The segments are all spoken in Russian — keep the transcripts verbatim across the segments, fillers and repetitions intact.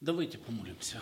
Давайте помолимся.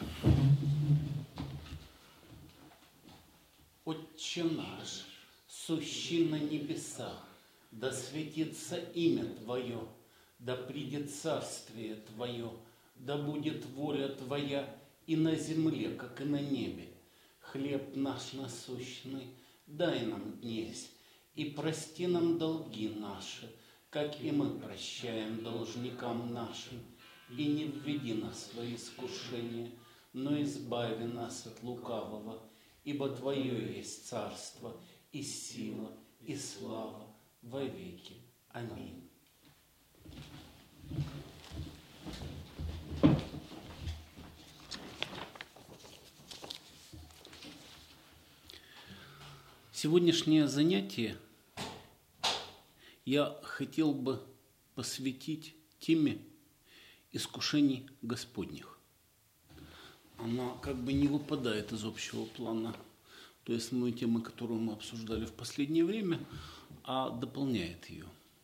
Отче наш, сущий на небесах, да светится имя Твое, да придет царствие Твое, да будет воля Твоя и на земле, как и на небе. Хлеб наш насущный дай нам днесь, и прости нам долги наши, как и мы прощаем должникам нашим. И не введи нас в свои искушения, но избави нас от лукавого, ибо Твое есть царство, и сила, и слава во веки. Аминь. Сегодняшнее занятие я хотел бы посвятить теме искушений Господних. Она как бы не выпадает из общего плана той основной темы, которую мы обсуждали в последнее время, а дополняет ее.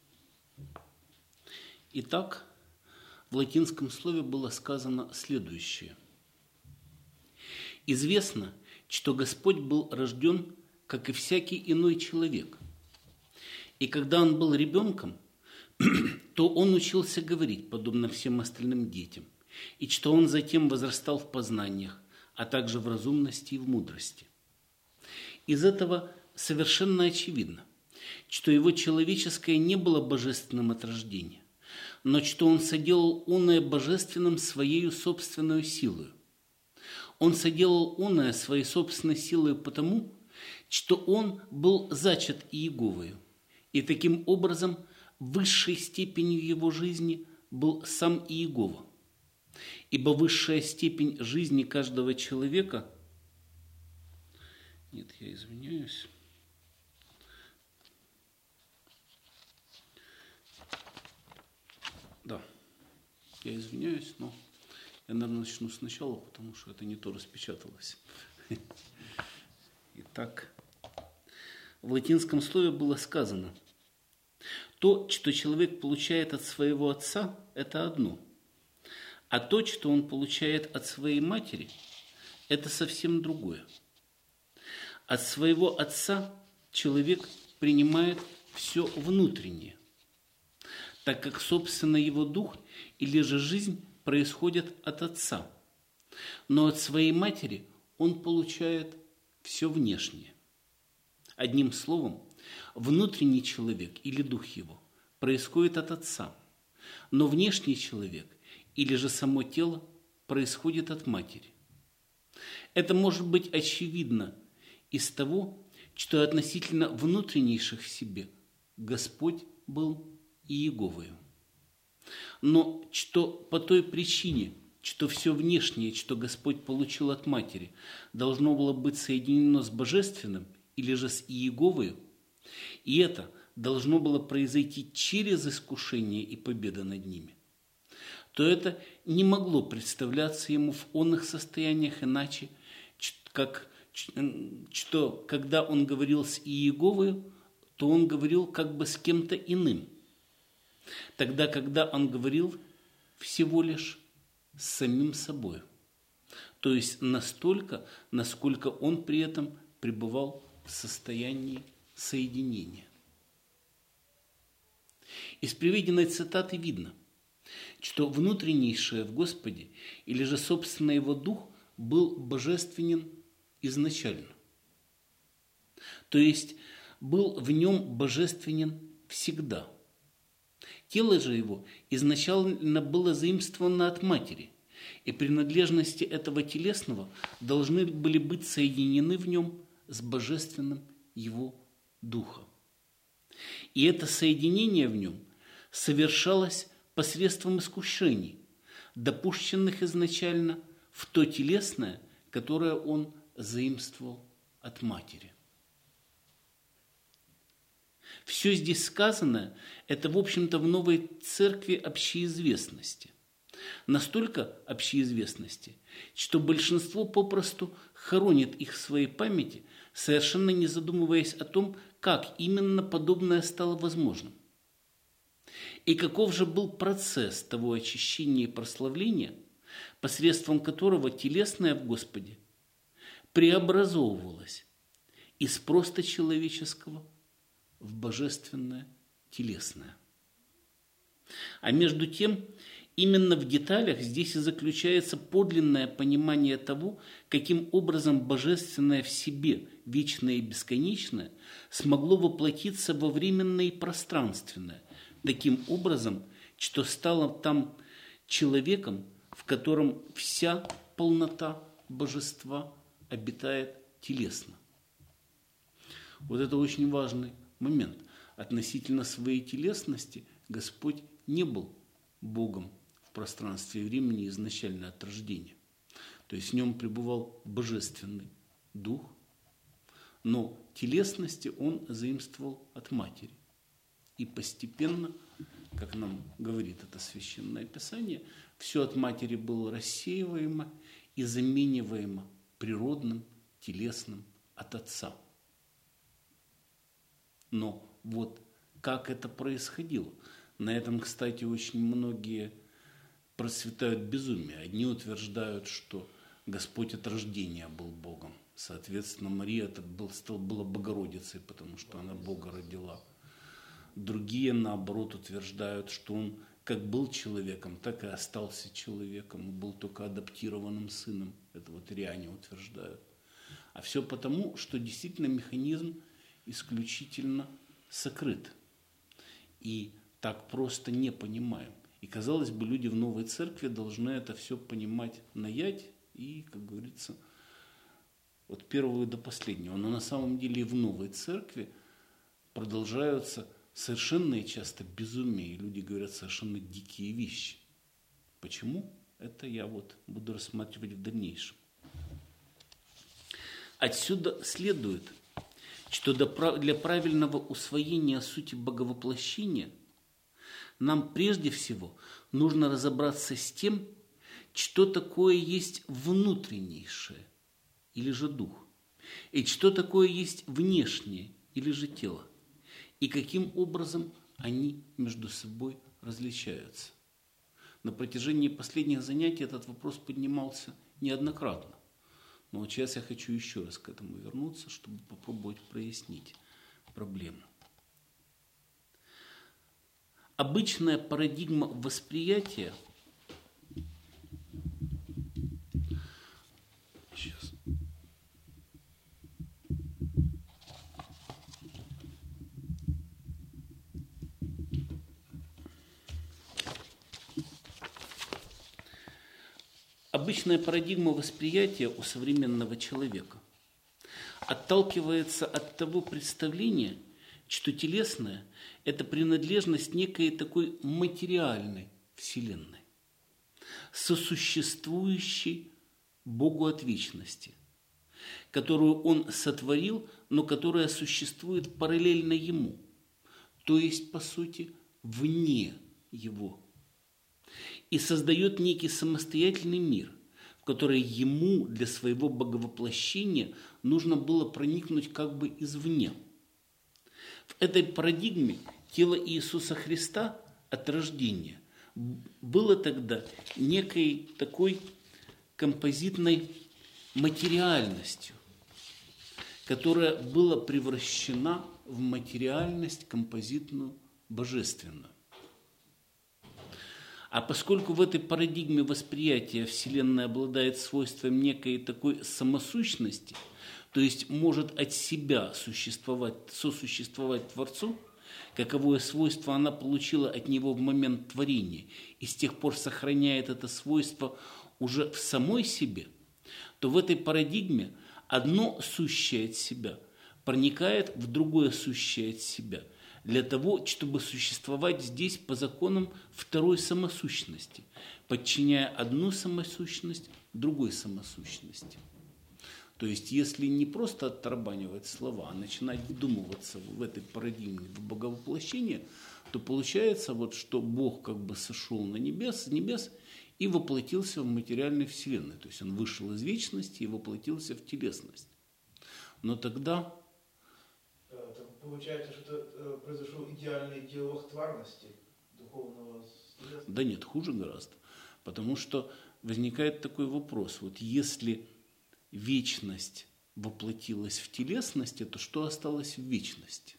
Итак, в латинском слове было сказано следующее. «Известно, что Господь был рожден, как и всякий иной человек. И когда он был ребенком, то он учился говорить, подобно всем остальным детям, и что он затем возрастал в познаниях, а также в разумности и в мудрости. Из этого совершенно очевидно, что его человеческое не было божественным от рождения, но что он соделал оное божественным своею собственной силою. Он соделал оное своей собственной силою потому, что он был зачат Иеговою, и таким образом высшей степенью его жизни был сам Иегова. Ибо высшая степень жизни каждого человека... Нет, я извиняюсь. Да, я извиняюсь, но я, наверное, начну сначала, потому что это не то распечаталось. Итак, в латинском слове было сказано: то, что человек получает от своего отца, это одно, а то, что он получает от своей матери, это совсем другое. От своего отца человек принимает все внутреннее, так как, собственно, его дух или же жизнь происходят от отца, но от своей матери он получает все внешнее. Одним словом, внутренний человек или дух его происходит от отца, но внешний человек или же само тело происходит от матери. Это может быть очевидно из того, что относительно внутреннейших в себе Господь был Иеговою. Но что по той причине, что все внешнее, что Господь получил от матери, должно было быть соединено с Божественным или же с Иеговою, и это должно было произойти через искушение и победа над ними, то это не могло представляться ему в онных состояниях иначе, как что когда он говорил с Иеговою, то он говорил как бы с кем-то иным, тогда когда он говорил всего лишь с самим собой, то есть настолько, насколько он при этом пребывал в состоянии соединения. Из приведенной цитаты видно, что внутреннейшее в Господе или же собственно его дух был божественен изначально. То есть был в нем божественен всегда. Тело же его изначально было заимствовано от матери, и принадлежности этого телесного должны были быть соединены в нем с божественным его духа. И это соединение в нем совершалось посредством искушений, допущенных изначально в то телесное, которое он заимствовал от матери. Все здесь сказанное – это, в общем-то, в новой церкви общеизвестности. Настолько общеизвестности, что большинство попросту хоронит их в своей памяти, совершенно не задумываясь о том, как именно подобное стало возможным. И каков же был процесс того очищения и прославления, посредством которого телесное в Господе преобразовывалось из просто человеческого в божественное телесное. А между тем, именно в деталях здесь и заключается подлинное понимание того, каким образом божественное в себе, вечное и бесконечное, смогло воплотиться во временное и пространственное, таким образом, что стало там человеком, в котором вся полнота божества обитает телесно. Вот это очень важный момент. Относительно своей телесности Господь не был Богом в пространстве и времени изначально от рождения. То есть в нем пребывал божественный дух, но телесности он заимствовал от матери. И постепенно, как нам говорит это священное писание, все от матери было рассеиваемо и замениваемо природным, телесным от отца. Но вот как это происходило? На этом, кстати, очень многие процветают безумие. Одни утверждают, что Господь от рождения был Богом. Соответственно, Мария это был, стал, была Богородицей, потому что она Бога родила. Другие, наоборот, утверждают, что он как был человеком, так и остался человеком, был только адаптированным сыном. Это вот ариане утверждают. А все потому, что действительно механизм исключительно сокрыт. И так просто не понимаем. И, казалось бы, люди в новой церкви должны это все понимать наять и, как говорится, от первого до последнего. Но на самом деле и в новой церкви продолжаются совершенные часто безумия, и люди говорят совершенно дикие вещи. Почему? Это я вот буду рассматривать в дальнейшем. Отсюда следует, что для правильного усвоения сути боговоплощения нам прежде всего нужно разобраться с тем, что такое есть внутреннейшее, или же дух, и что такое есть внешнее, или же тело, и каким образом они между собой различаются. На протяжении последних занятий этот вопрос поднимался неоднократно. Но вот сейчас я хочу еще раз к этому вернуться, чтобы попробовать прояснить проблему. Обычная парадигма восприятия сейчас. Обычная парадигма восприятия у современного человека отталкивается от того представления, что телесное – это принадлежность некой такой материальной вселенной, сосуществующей Богу от вечности, которую Он сотворил, но которая существует параллельно Ему, то есть, по сути, вне Его, и создает некий самостоятельный мир, в который Ему для своего боговоплощения нужно было проникнуть как бы извне. В этой парадигме тело Иисуса Христа от рождения было тогда некой такой композитной материальностью, которая была превращена в материальность композитную божественную. А поскольку в этой парадигме восприятия Вселенная обладает свойством некой такой самосущности, то есть может от себя существовать, сосуществовать Творцу, каковое свойство она получила от Него в момент творения и с тех пор сохраняет это свойство уже в самой себе, то в этой парадигме одно сущее от себя проникает в другое сущее от себя, для того, чтобы существовать здесь по законам второй самосущности, подчиняя одну самосущность другой самосущности. То есть, если не просто оттарабанивать слова, а начинать вдумываться в этой парадигме, в боговоплощение, то получается, вот, что Бог как бы сошел на небес, с небес и воплотился в материальной вселенной. То есть, Он вышел из вечности и воплотился в телесность. Но тогда... Получается, что произошел идеальный диалог тварности духовного. Да нет, хуже гораздо. Потому что возникает такой вопрос. Вот если вечность воплотилась в телесности, то что осталось в вечности?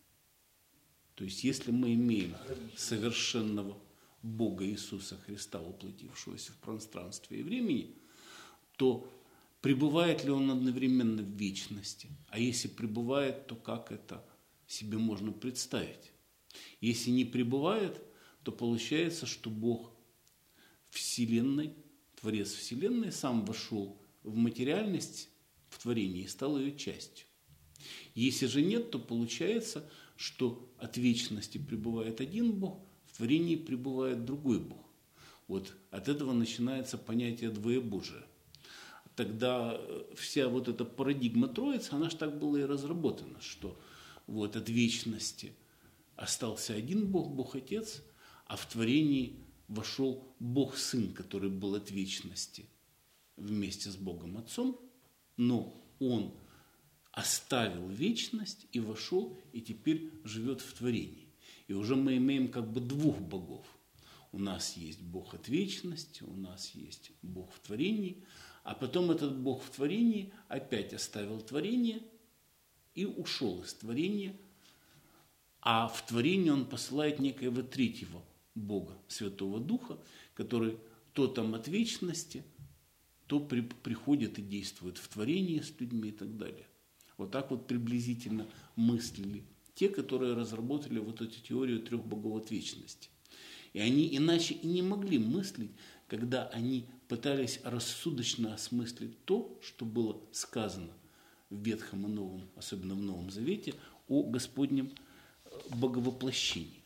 То есть если мы имеем совершенного Бога Иисуса Христа, воплотившегося в пространстве и времени, то пребывает ли Он одновременно в вечности? А если пребывает, то как это себе можно представить? Если не пребывает, то получается, что Бог Вселенной, Творец Вселенной, сам вошел в материальность в творении и стал ее частью. Если же нет, то получается, что от вечности пребывает один Бог, в творении пребывает другой Бог. Вот от этого начинается понятие двоебожия. Тогда вся вот эта парадигма Троицы, она же так была и разработана, что вот от вечности остался один Бог, Бог Отец, а в творении вошел Бог Сын, который был от вечности вместе с Богом Отцом, но Он оставил вечность и вошел, и теперь живет в творении. И уже мы имеем как бы двух богов. У нас есть Бог от вечности, у нас есть Бог в творении, а потом этот Бог в творении опять оставил творение и ушел из творения, а в творении Он посылает некоего третьего Бога, Святого Духа, который то там от вечности, то при, приходит и действует в творении с людьми и так далее. Вот так вот приблизительно мыслили те, которые разработали вот эту теорию трех богов от вечности. И они иначе и не могли мыслить, когда они пытались рассудочно осмыслить то, что было сказано в Ветхом и Новом, особенно в Новом Завете, о Господнем боговоплощении.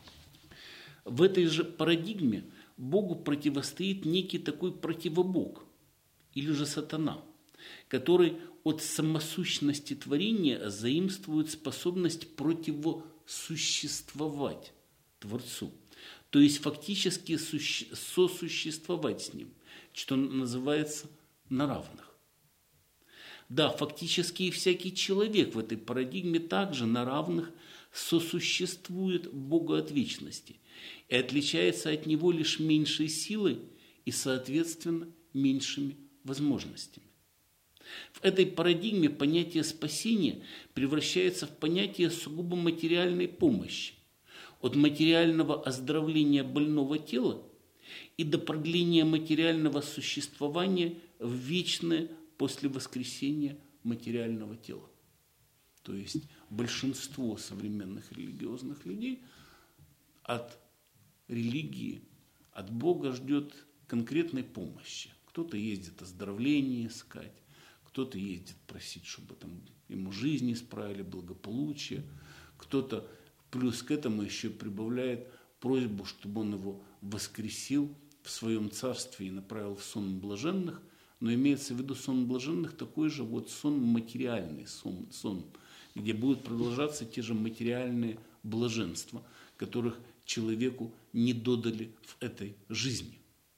В этой же парадигме Богу противостоит некий такой противобог, или же сатана, который от самосущности творения заимствует способность противосуществовать Творцу. То есть фактически сосуществовать с Ним, что называется на равных. Да, фактически и всякий человек в этой парадигме также на равных сосуществует Бога от вечности и отличается от Него лишь меньшей силой и, соответственно, меньшими возможностями. В этой парадигме понятие спасения превращается в понятие сугубо материальной помощи, от материального оздоровления больного тела и до продления материального существования в вечное после воскресения материального тела. То есть большинство современных религиозных людей от религии, от Бога ждет конкретной помощи. Кто-то ездит оздоровление искать, кто-то ездит просить, чтобы там ему жизнь исправили, благополучие, кто-то плюс к этому еще прибавляет просьбу, чтобы он его воскресил в своем царстве и направил в сон блаженных, но имеется в виду сон блаженных такой же вот сон материальный, сон, сон, где будут продолжаться те же материальные блаженства, которых человеку не додали в этой жизни.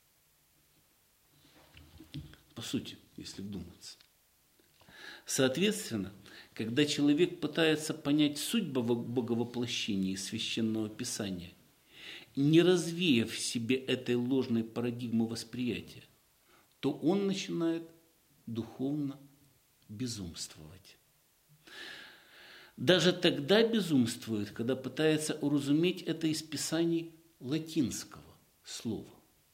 По сути, если вдуматься. Соответственно, когда человек пытается понять суть боговоплощения и священного писания, не развеяв в себе этой ложной парадигмы восприятия, то он начинает духовно безумствовать. Даже тогда безумствует, когда пытается уразуметь это из писаний латинского слова.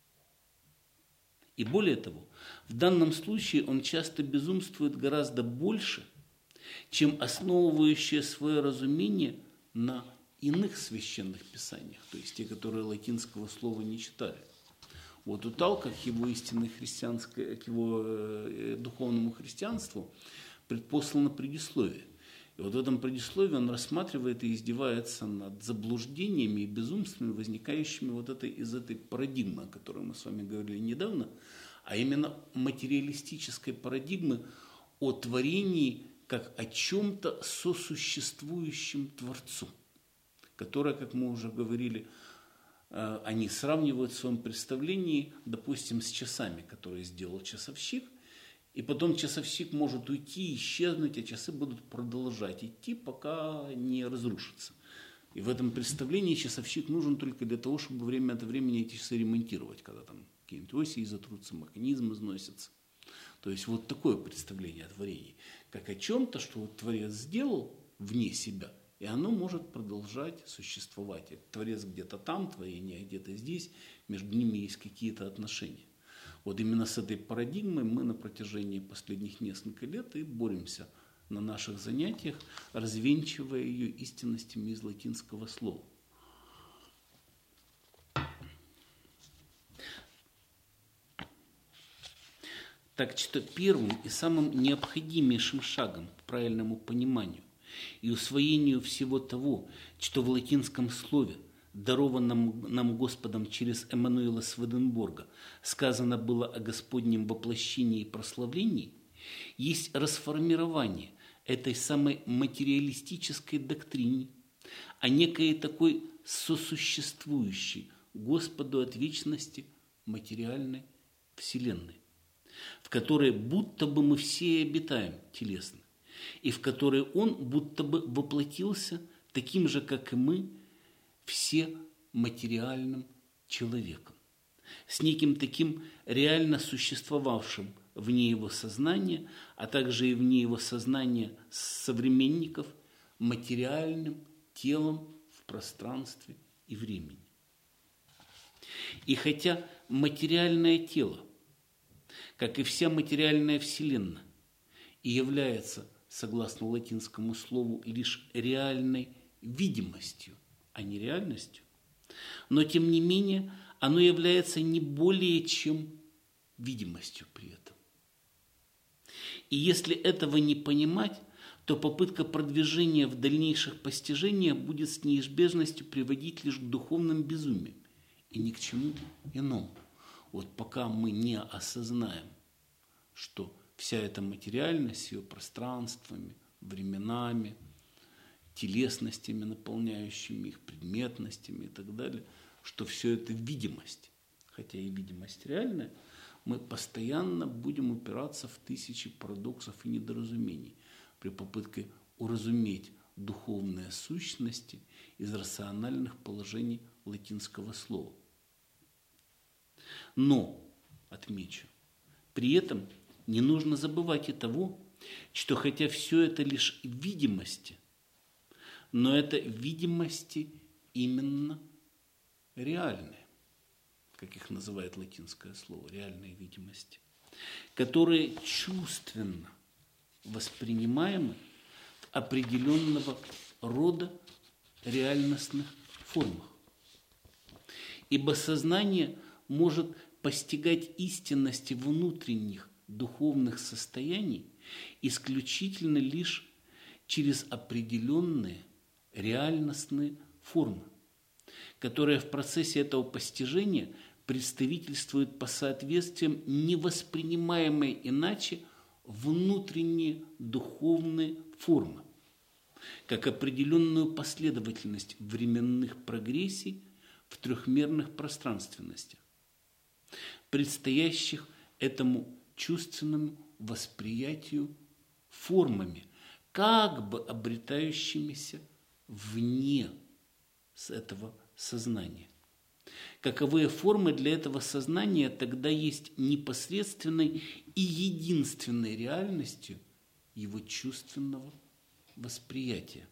И более того, в данном случае он часто безумствует гораздо больше, чем основывающее свое разумение на иных священных писаниях, то есть те, которые латинского слова не читали. Вот у Талка к его истинной христианской, к его э, духовному христианству предпослано предисловие. И вот в этом предисловии он рассматривает и издевается над заблуждениями и безумствами, возникающими вот этой, из этой парадигмы, о которой мы с вами говорили недавно, а именно материалистической парадигмы о творении как о чем-то сосуществующем Творцу, которое, как мы уже говорили, они сравнивают в своем представлении, допустим, с часами, которые сделал часовщик, и потом часовщик может уйти, исчезнуть, а часы будут продолжать идти, пока не разрушатся. И в этом представлении часовщик нужен только для того, чтобы время от времени эти часы ремонтировать, когда там какие-нибудь оси изотрутся, механизм износится. То есть вот такое представление о творении, как о чем-то, что вот Творец сделал вне себя, и оно может продолжать существовать. Творец где-то там, творение где-то здесь, между ними есть какие-то отношения. Вот именно с этой парадигмой мы на протяжении последних нескольких лет и боремся на наших занятиях, развенчивая ее истинностями из латинского слова. Так что первым и самым необходимейшим шагом к правильному пониманию и усвоению всего того, что в латинском слове, дарованном нам Господом через Эммануила Сведенборга, сказано было о Господнем воплощении и прославлении, есть расформирование этой самой материалистической доктрине, о некой такой сосуществующей Господу от вечности материальной вселенной, в которой будто бы мы все и обитаем телесно, и в которой Он будто бы воплотился таким же, как и мы, все материальным человеком, с неким таким реально существовавшим вне его сознания, а также и вне его сознания современников, материальным телом в пространстве и времени. И хотя материальное тело, как и вся материальная вселенная, и является, согласно латинскому слову, лишь реальной видимостью, а не реальностью, но тем не менее оно является не более чем видимостью при этом. И если этого не понимать, то попытка продвижения в дальнейших постижениях будет с неизбежностью приводить лишь к духовным безумиям и ни к чему иному. Вот пока мы не осознаем, что вся эта материальность с ее пространствами, временами, телесностями, наполняющими их, предметностями и так далее, что все это видимость, хотя и видимость реальная, мы постоянно будем упираться в тысячи парадоксов и недоразумений при попытке уразуметь духовные сущности из рациональных положений латинского слова. Но, отмечу, при этом не нужно забывать и того, что хотя все это лишь видимости, но это видимости именно реальные, как их называет латинское слово, реальные видимости, которые чувственно воспринимаемы в определенного рода реальностных формах. Ибо сознание может постигать истинности внутренних духовных состояний исключительно лишь через определенные реальностные формы, которые в процессе этого постижения представительствуют по соответствиям невоспринимаемой иначе внутренние духовные формы, как определенную последовательность временных прогрессий в трехмерных пространственностях, предстоящих этому чувственному восприятию формами, как бы обретающимися вне с этого сознания. Каковые формы для этого сознания тогда есть непосредственной и единственной реальностью его чувственного восприятия.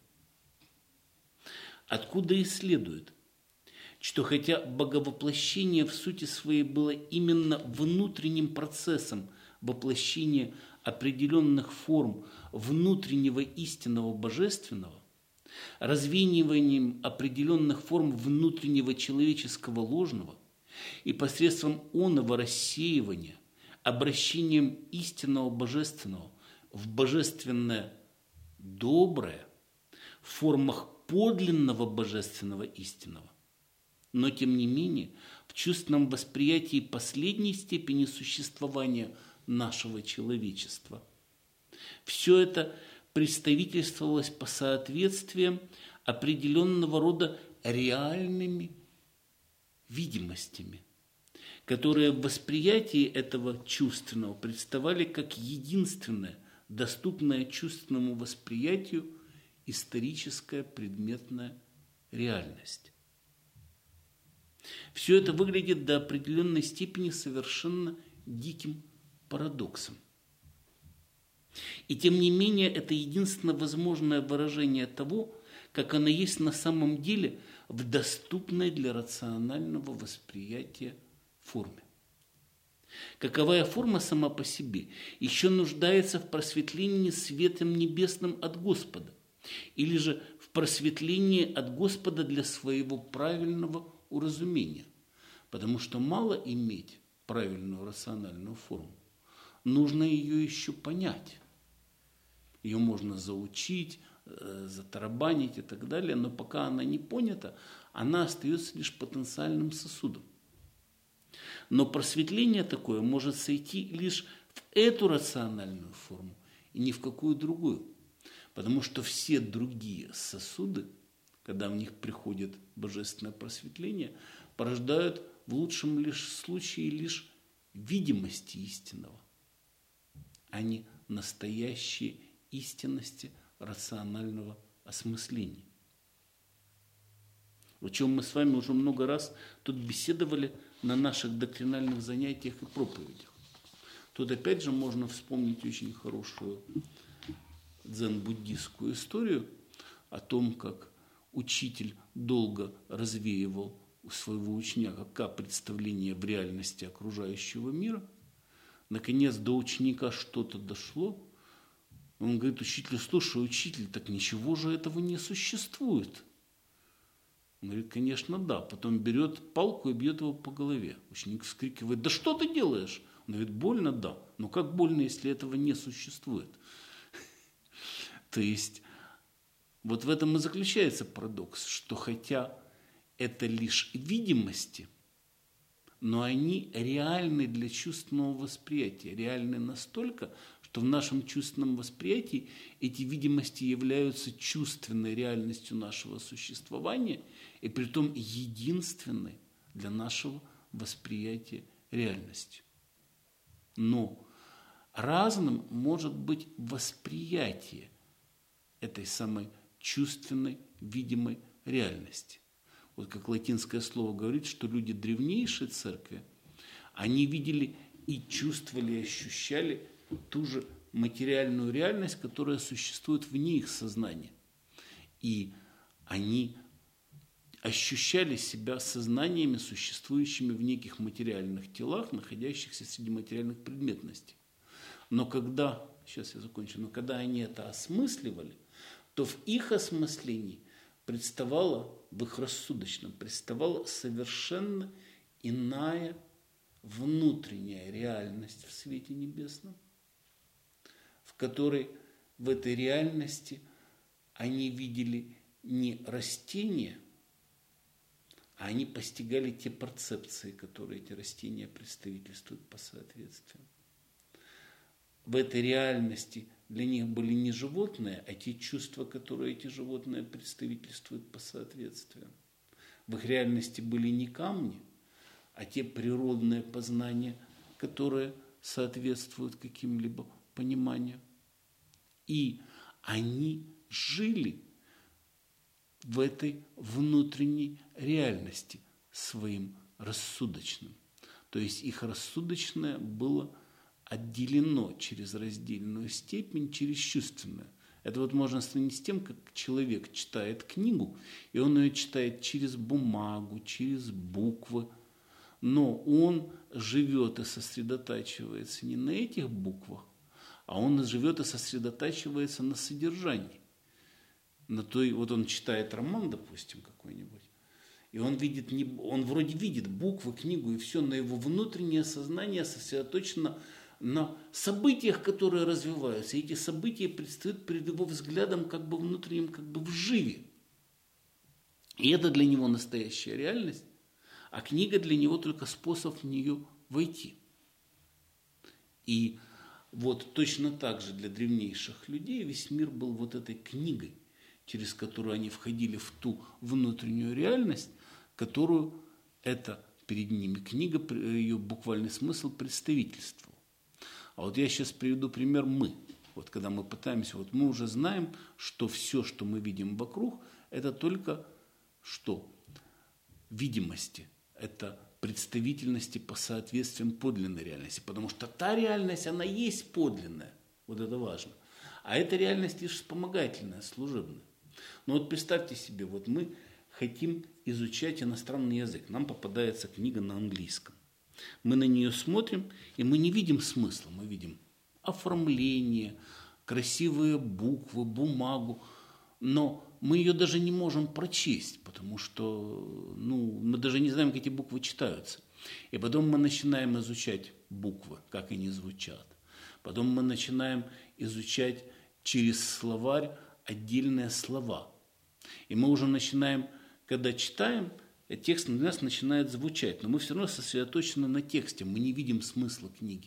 Откуда и следует, что хотя боговоплощение в сути своей было именно внутренним процессом воплощения определенных форм внутреннего истинного божественного, развеиванием определенных форм внутреннего человеческого ложного и посредством оного рассеивания, обращением истинного божественного в божественное доброе в формах подлинного божественного истинного, но тем не менее в чувственном восприятии последней степени существования нашего человечества. Все это представительствовалось по соответствиям определенного рода реальными видимостями, которые в восприятии этого чувственного представали как единственное, доступное чувственному восприятию историческая предметная реальность. Все это выглядит до определенной степени совершенно диким парадоксом. И тем не менее, это единственно возможное выражение того, как оно есть на самом деле в доступной для рационального восприятия форме. Каковая форма сама по себе еще нуждается в просветлении светом небесным от Господа, или же в просветлении от Господа для своего правильного уразумения, потому что мало иметь правильную рациональную форму, нужно ее еще понять. Ее можно заучить, затарабанить и так далее, но пока она не понята, она остается лишь потенциальным сосудом. Но просветление такое может сойти лишь в эту рациональную форму и ни в какую другую. Потому что все другие сосуды, когда в них приходит божественное просветление, порождают в лучшем лишь случае лишь видимости истинного, а не настоящие истинности рационального осмысления. О чем мы с вами уже много раз тут беседовали на наших доктринальных занятиях и проповедях. Тут опять же можно вспомнить очень хорошую дзен-буддистскую историю о том, как учитель долго развеивал у своего ученика представление в реальности окружающего мира. Наконец до ученика что-то дошло. Он говорит учителю: слушай, учитель, так ничего же этого не существует. Он говорит: конечно, да. Потом берет палку и бьет его по голове. Ученик вскрикивает: да что ты делаешь? Он говорит: больно, да. Но как больно, если этого не существует? То есть вот в этом и заключается парадокс, что хотя это лишь видимости, но они реальны для чувственного восприятия, реальны настолько, что в нашем чувственном восприятии эти видимости являются чувственной реальностью нашего существования и притом единственной для нашего восприятия реальностью. Но разным может быть восприятие этой самой чувственной, видимой реальности. Вот как латинское слово говорит, что люди древнейшей церкви, они видели и чувствовали, и ощущали ту же материальную реальность, которая существует вне их сознания. И они ощущали себя сознаниями, существующими в неких материальных телах, находящихся среди материальных предметностей. Но когда, сейчас я закончу, но когда они это осмысливали, то в их осмыслении представала, в их рассудочном, представала совершенно иная внутренняя реальность в свете небесном, в которой в этой реальности они видели не растения, а они постигали те перцепции, которые эти растения представительствуют по соответствию. В этой реальности для них были не животные, а те чувства, которые эти животные представительствуют по соответствию. В их реальности были не камни, а те природные познания, которые соответствуют каким-либо пониманиям. И они жили в этой внутренней реальности своим рассудочным. То есть их рассудочное было отделено через раздельную степень, через чувственную. Это вот можно сравнить с тем, как человек читает книгу, и он ее читает через бумагу, через буквы, но он живет и сосредотачивается не на этих буквах, а он живет и сосредотачивается на содержании. На той, вот он читает роман, допустим, какой-нибудь, и он видит, не, он вроде видит буквы, книгу и все, но его внутреннее сознание сосредоточено на событиях, которые развиваются. И эти события предстают перед его взглядом как бы внутренним, как бы вживе. И это для него настоящая реальность, а книга для него только способ в нее войти. И вот точно так же для древнейших людей весь мир был вот этой книгой, через которую они входили в ту внутреннюю реальность, которую эта перед ними книга, ее буквальный смысл представительствовал. А вот я сейчас приведу пример «мы». Вот когда мы пытаемся, вот мы уже знаем, что все, что мы видим вокруг, это только что? Видимости. это представительности по соответствиям подлинной реальности. Потому что та реальность, она есть подлинная. Вот это важно. А эта реальность лишь вспомогательная, служебная. Но вот представьте себе, вот мы хотим изучать иностранный язык. Нам попадается книга на английском. Мы на нее смотрим, и мы не видим смысла. Мы видим оформление, красивые буквы, бумагу. Но мы ее даже не можем прочесть, потому что ну, мы даже не знаем, как эти буквы читаются. И потом мы начинаем изучать буквы, как они звучат. Потом мы начинаем изучать через словарь отдельные слова. И мы уже начинаем, когда читаем, текст для нас начинает звучать, но мы все равно сосредоточены на тексте, мы не видим смысла книги.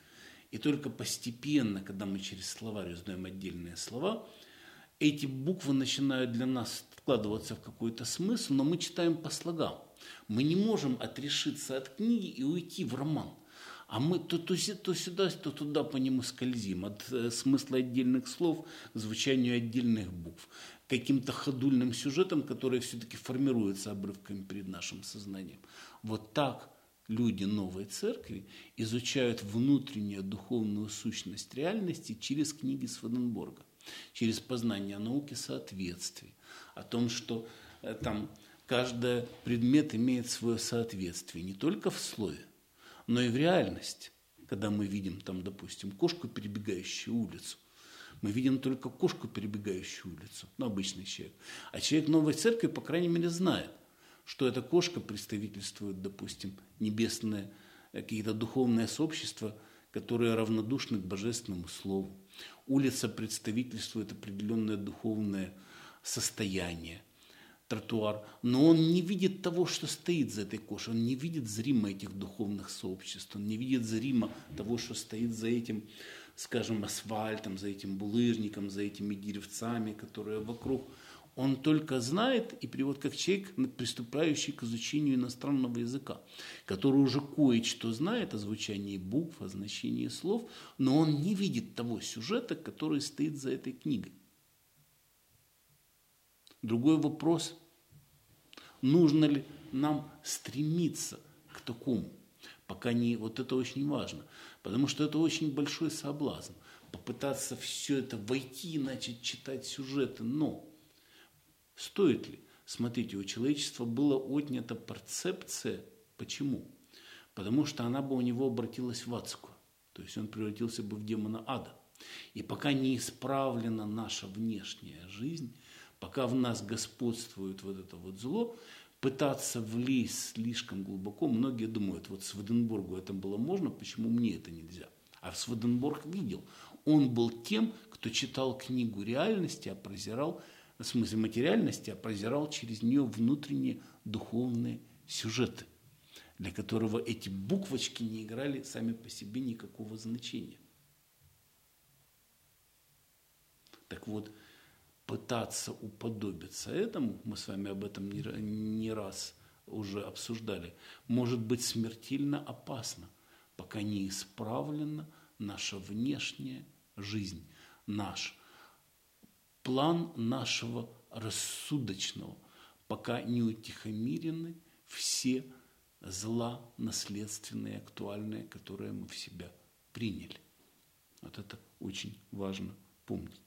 И только постепенно, когда мы через словарь узнаем отдельные слова, эти буквы начинают для нас вкладываться в какой-то смысл, но мы читаем по слогам. Мы не можем отрешиться от книги и уйти в роман. А мы то, то, то сюда, то туда по нему скользим. От э, смысла отдельных слов к звучанию отдельных букв. К каким-то ходульным сюжетам, которые все-таки формируются обрывками перед нашим сознанием. Вот так люди новой церкви изучают внутреннюю духовную сущность реальности через книги Сведенборга. Через познание науки соответствий. О том, что э, там каждый предмет имеет свое соответствие. Не только в слове, но и в реальности. Когда мы видим, там, допустим, кошку, перебегающую улицу, мы видим только кошку, перебегающую улицу, ну, обычный человек. А человек новой церкви, по крайней мере, знает, что эта кошка представительствует, допустим, небесные, какие-то духовные сообщества, которые равнодушны к божественному слову. Улица представительствует определенное духовное состояние. Тротуар, но он не видит того, что стоит за этой кошей, он не видит зримо этих духовных сообществ, он не видит зримо того, что стоит за этим, скажем, асфальтом, за этим булыжником, за этими деревцами, которые вокруг. Он только знает и приводит как человек, приступающий к изучению иностранного языка, который уже кое-что знает о звучании букв, о значении слов, но он не видит того сюжета, который стоит за этой книгой. Другой вопрос, нужно ли нам стремиться к такому, пока не, вот это очень важно, потому что это очень большой соблазн, попытаться все это войти и начать читать сюжеты, но стоит ли? Смотрите, у человечества была отнята перцепция, почему? Потому что она бы у него обратилась в адскую, то есть он превратился бы в демона ада. И пока не исправлена наша внешняя жизнь, пока в нас господствует вот это вот зло, пытаться влезть слишком глубоко, многие думают, вот Сведенборгу это было можно, почему мне это нельзя? А Сведенборг видел, он был тем, кто читал книгу реальности, а прозирал, в смысле материальности, а прозирал через нее внутренние духовные сюжеты, для которого эти буквочки не играли сами по себе никакого значения. Так вот, пытаться уподобиться этому, мы с вами об этом не, не раз уже обсуждали, может быть смертельно опасно, пока не исправлена наша внешняя жизнь, наш план нашего рассудочного, пока не утихомирены все зла наследственные, актуальные, которые мы в себя приняли. Вот это очень важно помнить.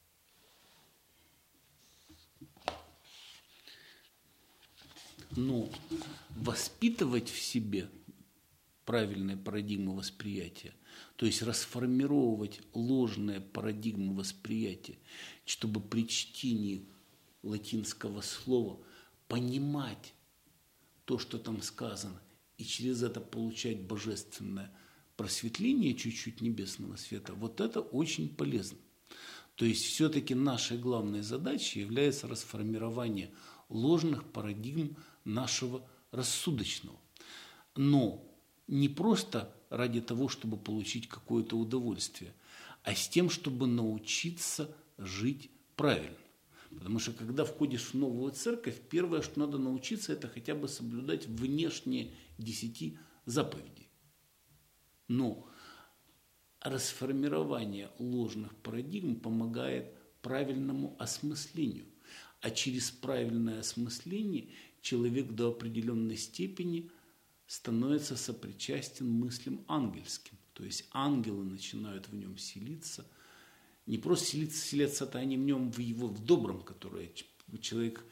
Но воспитывать в себе правильные парадигмы восприятия, то есть расформировать ложные парадигмы восприятия, чтобы при чтении латинского слова понимать то, что там сказано, и через это получать божественное просветление чуть-чуть небесного света, вот это очень полезно. То есть все-таки нашей главной задачей является расформирование ложных парадигм нашего рассудочного. Но не просто ради того, чтобы получить какое-то удовольствие, а с тем, чтобы научиться жить правильно. Потому что когда входишь в новую церковь, первое, что надо научиться, это хотя бы соблюдать внешние десяти заповедей. Но расформирование ложных парадигм помогает правильному осмыслению. А через правильное осмысление человек до определенной степени становится сопричастен мыслям ангельским. То есть ангелы начинают в нем селиться. Не просто селиться, селятся-то они в нем в его в добром, которое человек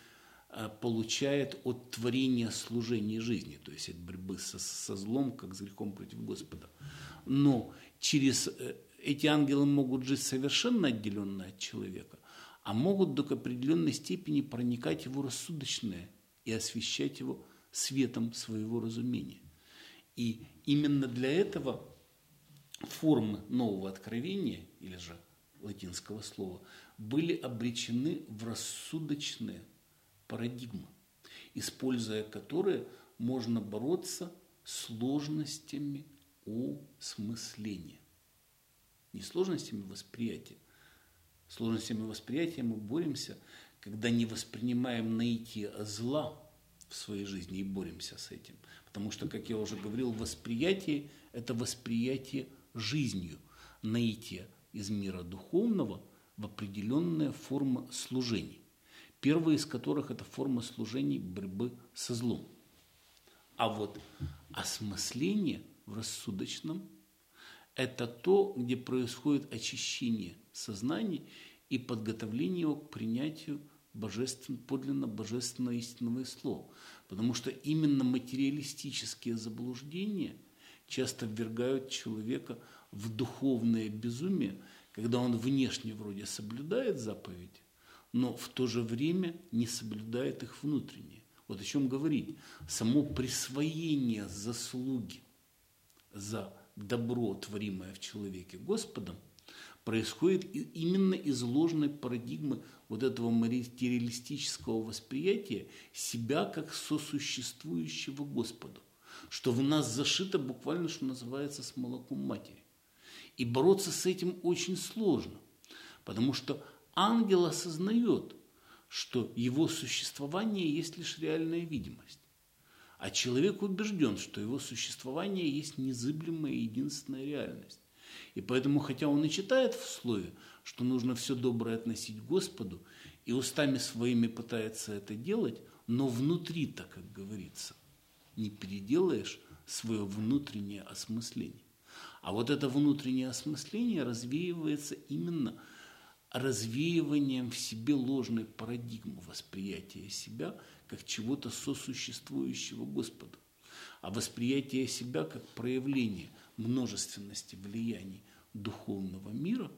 получает от творения служения жизни, то есть от борьбы со, со злом, как с грехом против Господа. Но через эти ангелы могут жить совершенно отделенно от человека, а могут до определенной степени проникать в его рассудочное и освещать его светом своего разумения. И именно для этого формы нового откровения, или же латинского слова, были обречены в рассудочные парадигмы, используя которые можно бороться с сложностями осмысления. Не сложностями восприятия. Сложностями восприятия мы боремся, когда не воспринимаем наитие зла в своей жизни и боремся с этим. Потому что, как я уже говорил, восприятие – это восприятие жизнью, наитие из мира духовного в определенная форма служений. Первая из которых – это форма служений борьбы со злом. А вот осмысление в рассудочном – это то, где происходит очищение сознания и подготовление его к принятию божественного, подлинно божественного истинного слова. Потому что именно материалистические заблуждения часто ввергают человека в духовное безумие, когда он внешне вроде соблюдает заповеди, но в то же время не соблюдает их внутренне. Вот о чем говорить. Само присвоение заслуги за добро, творимое в человеке Господом, происходит именно из ложной парадигмы вот этого материалистического восприятия себя как сосуществующего Господу, что в нас зашито буквально, что называется, с молоком матери. И бороться с этим очень сложно, потому что ангел осознает, что его существование есть лишь реальная видимость, а человек убежден, что его существование есть незыблемая единственная реальность. И поэтому, хотя он и читает в слове, что нужно все доброе относить к Господу, и устами своими пытается это делать, но внутри-то, как говорится, не переделаешь свое внутреннее осмысление. А вот это внутреннее осмысление развеивается именно развеиванием в себе ложной парадигмы восприятия себя как чего-то сосуществующего Господу, а восприятие себя как проявление множественности влияний духовного мира,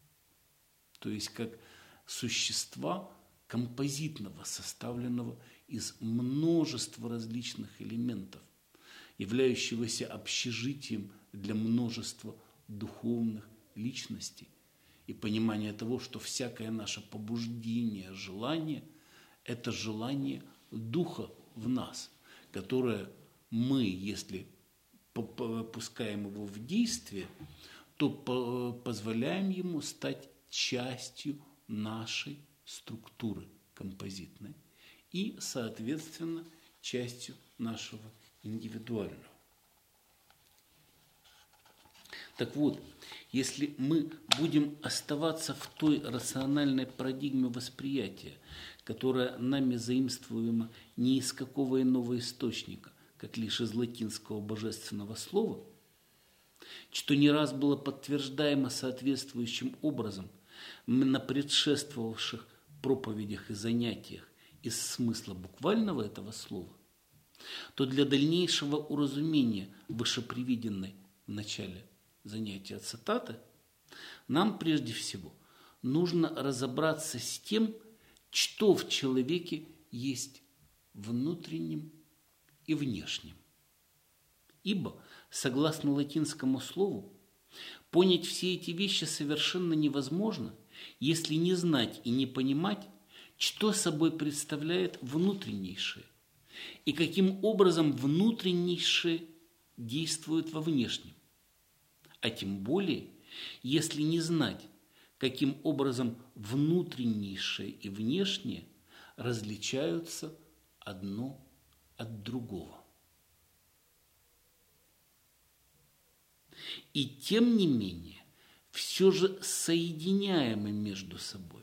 то есть как существа композитного, составленного из множества различных элементов, являющегося общежитием для множества духовных личностей, и понимание того, что всякое наше побуждение, желание – это желание Духа в нас, которое мы, если пускаем его в действие, то позволяем ему стать частью нашей структуры композитной и, соответственно, частью нашего индивидуального. Так вот, если мы будем оставаться в той рациональной парадигме восприятия, которая нами заимствуема не из какого иного источника, как лишь из латинского божественного слова, что не раз было подтверждаемо соответствующим образом на предшествовавших проповедях и занятиях из смысла буквального этого слова, то для дальнейшего уразумения вышеприведенной в начале занятия цитаты нам прежде всего нужно разобраться с тем, что в человеке есть внутренним и внешним. Ибо, согласно латинскому слову, понять все эти вещи совершенно невозможно, если не знать и не понимать, что собой представляет внутреннейшее, и каким образом внутреннейшее действует во внешнем. А тем более, если не знать, каким образом внутреннейшее и внешнее различаются одно от другого. И тем не менее, все же соединяемы между собой.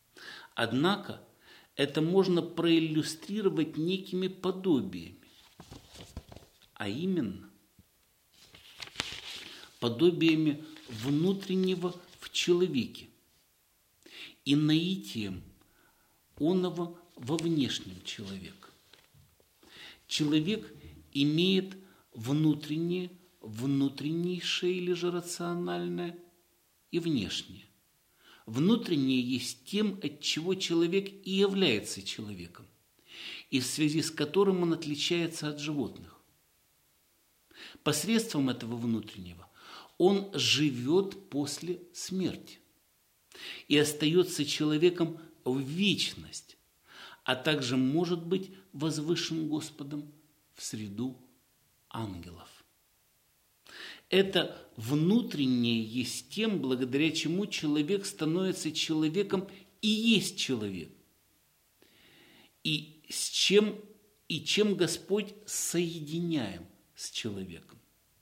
Однако, это можно проиллюстрировать некими подобиями. а именно подобиями внутреннего в человеке и наитием оного во внешнем человеке. Человек имеет внутреннее, внутреннейшее или же рациональное и внешнее. Внутреннее есть тем, от чего человек и является человеком, и в связи с которым он отличается от животных. Посредством этого внутреннего он живет после смерти и остается человеком в вечность, а также может быть возвышен Господом в среду ангелов. Это внутреннее есть тем, благодаря чему человек становится человеком и есть человек. И с чем, и чем Господь соединяем с человеком.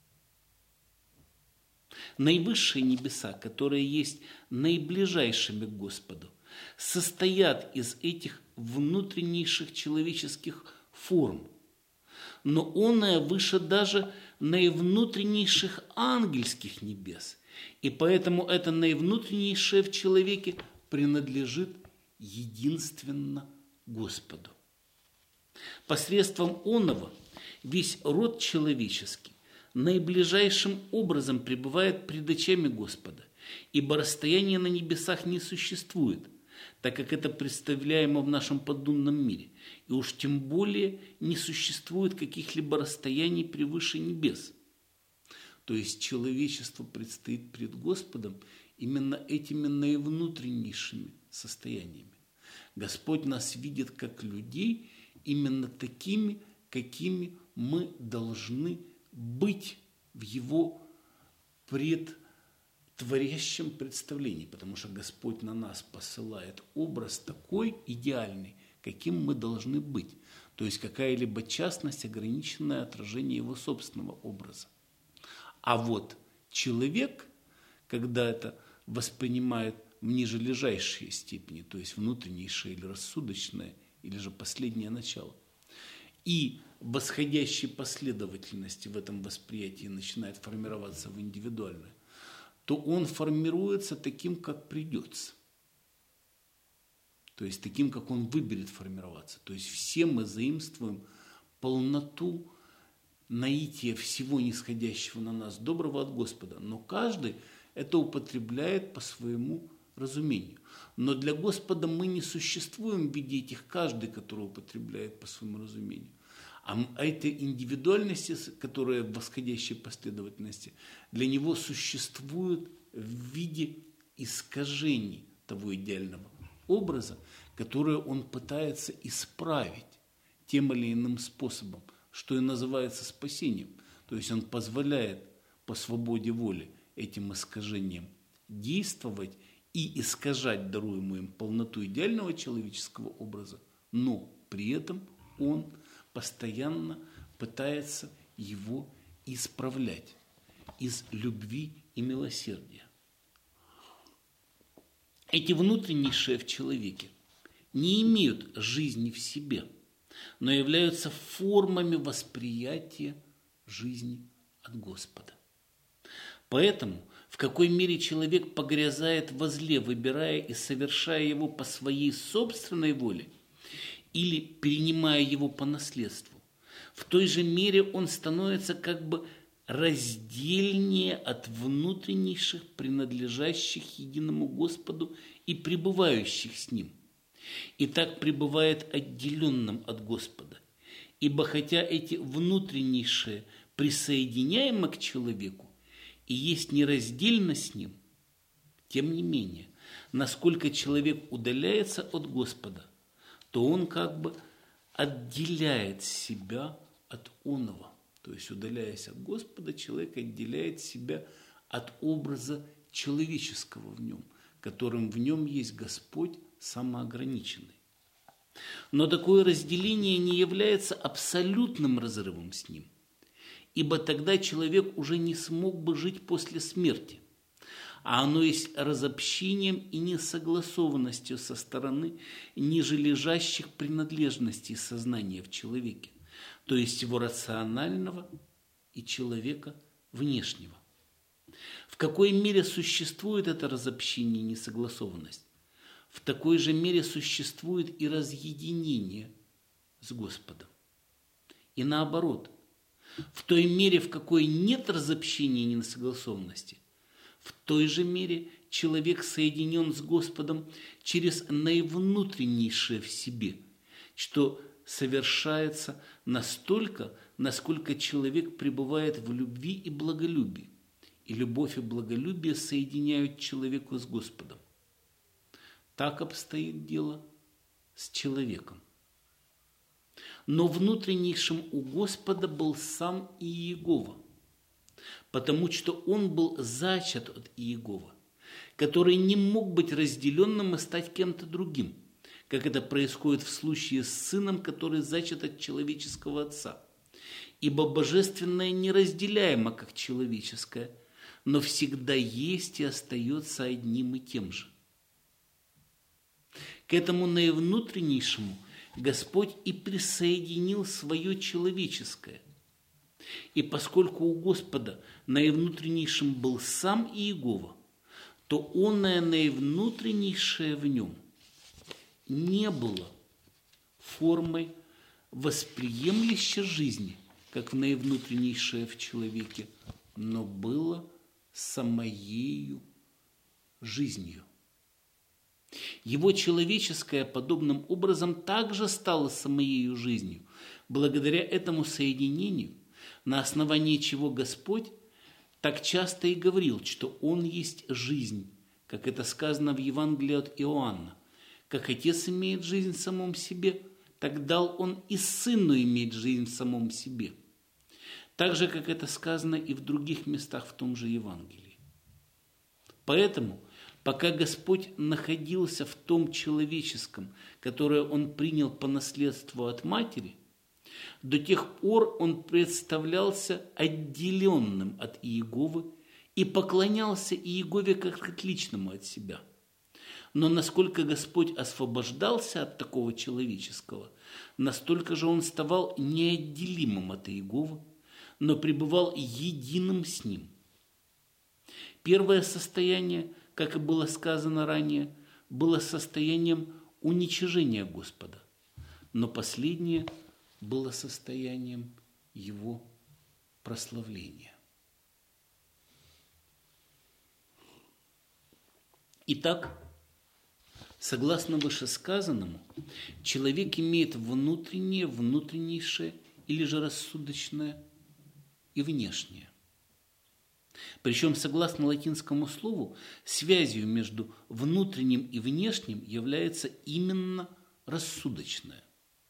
Наивысшие небеса, которые есть наиближайшими к Господу, состоят из этих внутреннейших человеческих форм. Но оное выше даже наивнутреннейших ангельских небес, и поэтому это наивнутреннейшее в человеке принадлежит единственно Господу. Посредством оного весь род человеческий наиближайшим образом пребывает пред очами Господа, ибо расстояние на небесах не существует, так как это представляемо в нашем поддунном мире, и уж тем более не существует каких-либо расстояний превыше небес. То есть человечество предстоит пред Господом именно этими наивнутреннейшими состояниями. Господь нас видит как людей именно такими, какими мы должны быть в Его предтворящем представлении, потому что Господь на нас посылает образ такой идеальный, каким мы должны быть, то есть какая-либо частность, ограниченное отражение Его собственного образа. А вот человек, когда это воспринимает в нижележащей степени, то есть внутреннейшее или рассудочное, или же последнее начало, и в восходящей последовательности в этом восприятии начинает формироваться в индивидуальное, то он формируется таким, как придется. То есть таким, как он выберет формироваться. То есть все мы заимствуем полноту наития всего нисходящего на нас доброго от Господа, но каждый это употребляет по своему разумению. Но для Господа мы не существуем в виде этих каждый, который употребляет по своему разумению. А этой индивидуальности, которая в восходящей последовательности, для него существует в виде искажений того идеального образа, которое он пытается исправить тем или иным способом, что и называется спасением. То есть он позволяет по свободе воли этим искажениям действовать и искажать даруемую им полноту идеального человеческого образа, но при этом он постоянно пытается его исправлять из любви и милосердия. Эти внутреннейшие в человеке не имеют жизни в себе, но являются формами восприятия жизни от Господа. Поэтому, в какой мере человек погрязает во зле, выбирая и совершая его по своей собственной воле, или перенимая его по наследству, в той же мере он становится как бы раздельнее от внутреннейших, принадлежащих единому Господу и пребывающих с Ним. И так пребывает отделенным от Господа. Ибо хотя эти внутреннейшие присоединяемы к человеку и есть нераздельно с Ним, тем не менее, насколько человек удаляется от Господа, то он как бы отделяет себя от оного. То есть, удаляясь от Господа, человек отделяет себя от образа человеческого в нем, которым в нем есть Господь самоограниченный. Но такое разделение не является абсолютным разрывом с ним, ибо тогда человек уже не смог бы жить после смерти, а оно есть разобщением и несогласованностью со стороны нижележащих принадлежностей сознания в человеке, то есть его рационального и человека внешнего. В какой мере существует это разобщение и несогласованность, в такой же мере существует и разъединение с Господом. И наоборот, в той мере, в какой нет разобщения и несогласованности, в той же мере человек соединен с Господом через наивнутреннейшее в себе, что совершается настолько, насколько человек пребывает в любви и благолюбии, и любовь и благолюбие соединяют человека с Господом. Так обстоит дело с человеком. Но внутреннейшим у Господа был сам Иегова, потому что он был зачат от Иегова, который не мог быть разделенным и стать кем-то другим, как это происходит в случае с сыном, который зачат от человеческого отца. Ибо божественное неразделяемо, как человеческое, но всегда есть и остается одним и тем же. К этому наивнутреннейшему Господь и присоединил свое человеческое. И поскольку у Господа наивнутреннейшим был сам Иегова, то оное наивнутреннейшее в нем не было формой восприемлющей жизни, как в наивнутреннейшее в человеке, но было самоею жизнью. Его человеческое подобным образом также стало самоею жизнью, благодаря этому соединению, на основании чего Господь так часто и говорил, что Он есть жизнь, как это сказано в Евангелии от Иоанна. Как Отец имеет жизнь в самом себе, так дал Он и Сыну иметь жизнь в самом себе. Так же, как это сказано и в других местах в том же Евангелии. Поэтому, пока Господь находился в том человеческом, которое Он принял по наследству от матери, до тех пор Он представлялся отделенным от Иеговы и поклонялся Иегове как отличному от себя. Но насколько Господь освобождался от такого человеческого, настолько же Он ставал неотделимым от Иеговы, но пребывал единым с Ним. Первое состояние, как и было сказано ранее, было состоянием уничижения Господа, но последнее было состоянием Его прославления. Итак, согласно вышесказанному, человек имеет внутреннее, внутреннейшее или же рассудочное и внешнее. Причем, согласно латинскому слову, связью между внутренним и внешним является именно рассудочное.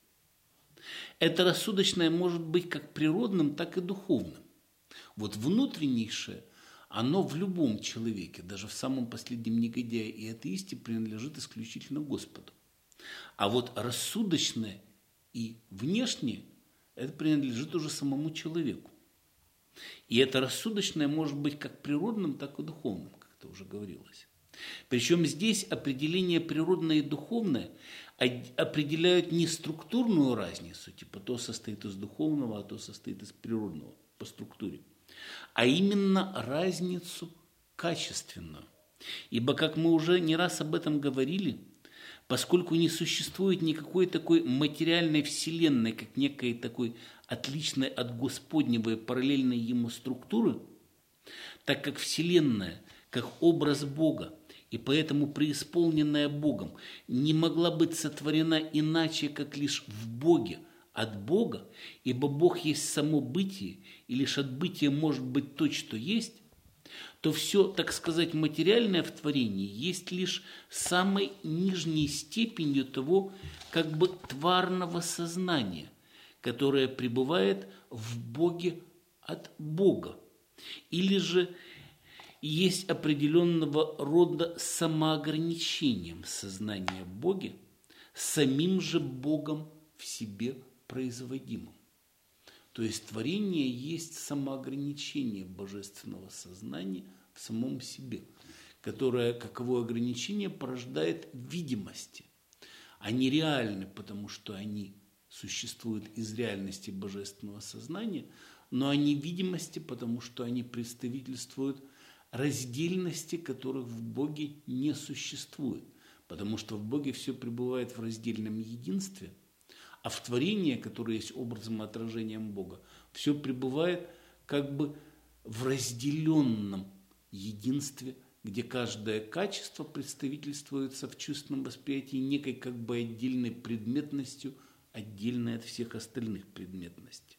Это рассудочное может быть как природным, так и духовным. Вот внутреннейшее, оно в любом человеке, даже в самом последнем негодяе и атеисте, принадлежит исключительно Господу. А вот рассудочное и внешнее, это принадлежит уже самому человеку. И это рассудочное может быть как природным, так и духовным, как это уже говорилось. Причем здесь определение природное и духовное определяют не структурную разницу, типа то состоит из духовного, а то состоит из природного по структуре, а именно разницу качественную. Ибо, как мы уже не раз об этом говорили, поскольку не существует никакой такой материальной вселенной, как некой такой отличной от Господнего и параллельной ему структуры, так как вселенная, как образ Бога, и поэтому преисполненная Богом, не могла быть сотворена иначе, как лишь в Боге, от Бога, ибо Бог есть само бытие, и лишь от бытия может быть то, что есть, то все, так сказать, материальное в творении есть лишь самой нижней степенью того, как бы тварного сознания, которое пребывает в Боге от Бога, или же есть определенного рода самоограничением сознания в Боге, самим же Богом в себе производимым. То есть творение есть самоограничение божественного сознания в самом себе, которое, каковое ограничение, порождает видимости. Они реальны, потому что они существуют из реальности божественного сознания, но они видимости, потому что они представительствуют раздельности, которых в Боге не существует. Потому что в Боге все пребывает в раздельном единстве, а в творении, которое есть образом и отражением Бога, все пребывает как бы в разделенном единстве, где каждое качество представительствуется в чувственном восприятии некой как бы отдельной предметностью, отдельной от всех остальных предметностей.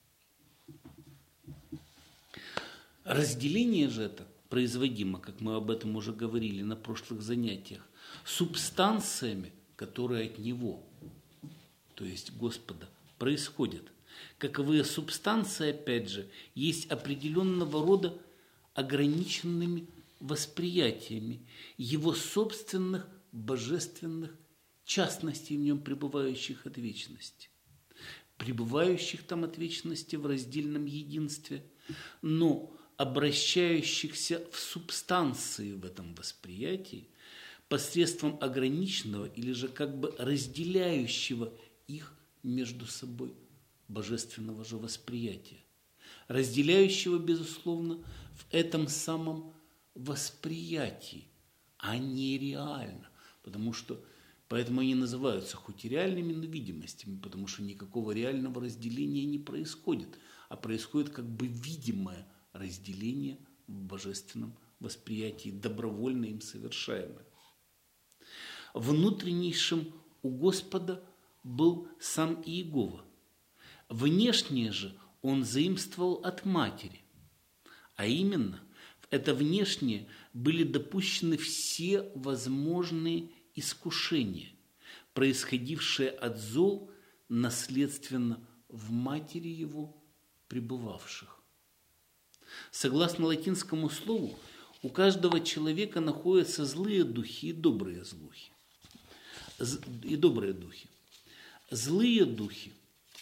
Разделение же это производимо, как мы об этом уже говорили на прошлых занятиях, субстанциями, которые от Него, то есть Господа, происходят. Каковые субстанции, опять же, есть определенного рода ограниченными восприятиями Его собственных божественных частностей в Нем пребывающих от вечности, пребывающих там от вечности в раздельном единстве, но обращающихся в субстанции в этом восприятии посредством ограниченного или же как бы разделяющего их между собой божественного же восприятия, разделяющего, безусловно, в этом самом восприятии, а не реально, потому что поэтому они называются хоть и реальными, но видимостями, потому что никакого реального разделения не происходит, а происходит как бы видимое разделение в божественном восприятии, добровольно им совершаемое. Внутреннейшим у Господа был сам Иегова. Внешнее же он заимствовал от матери, а именно в это внешнее были допущены все возможные искушения, происходившие от зол наследственно в матери его пребывавших. Согласно латинскому слову, у каждого человека находятся злые духи и добрые духи. И добрые духи. Злые духи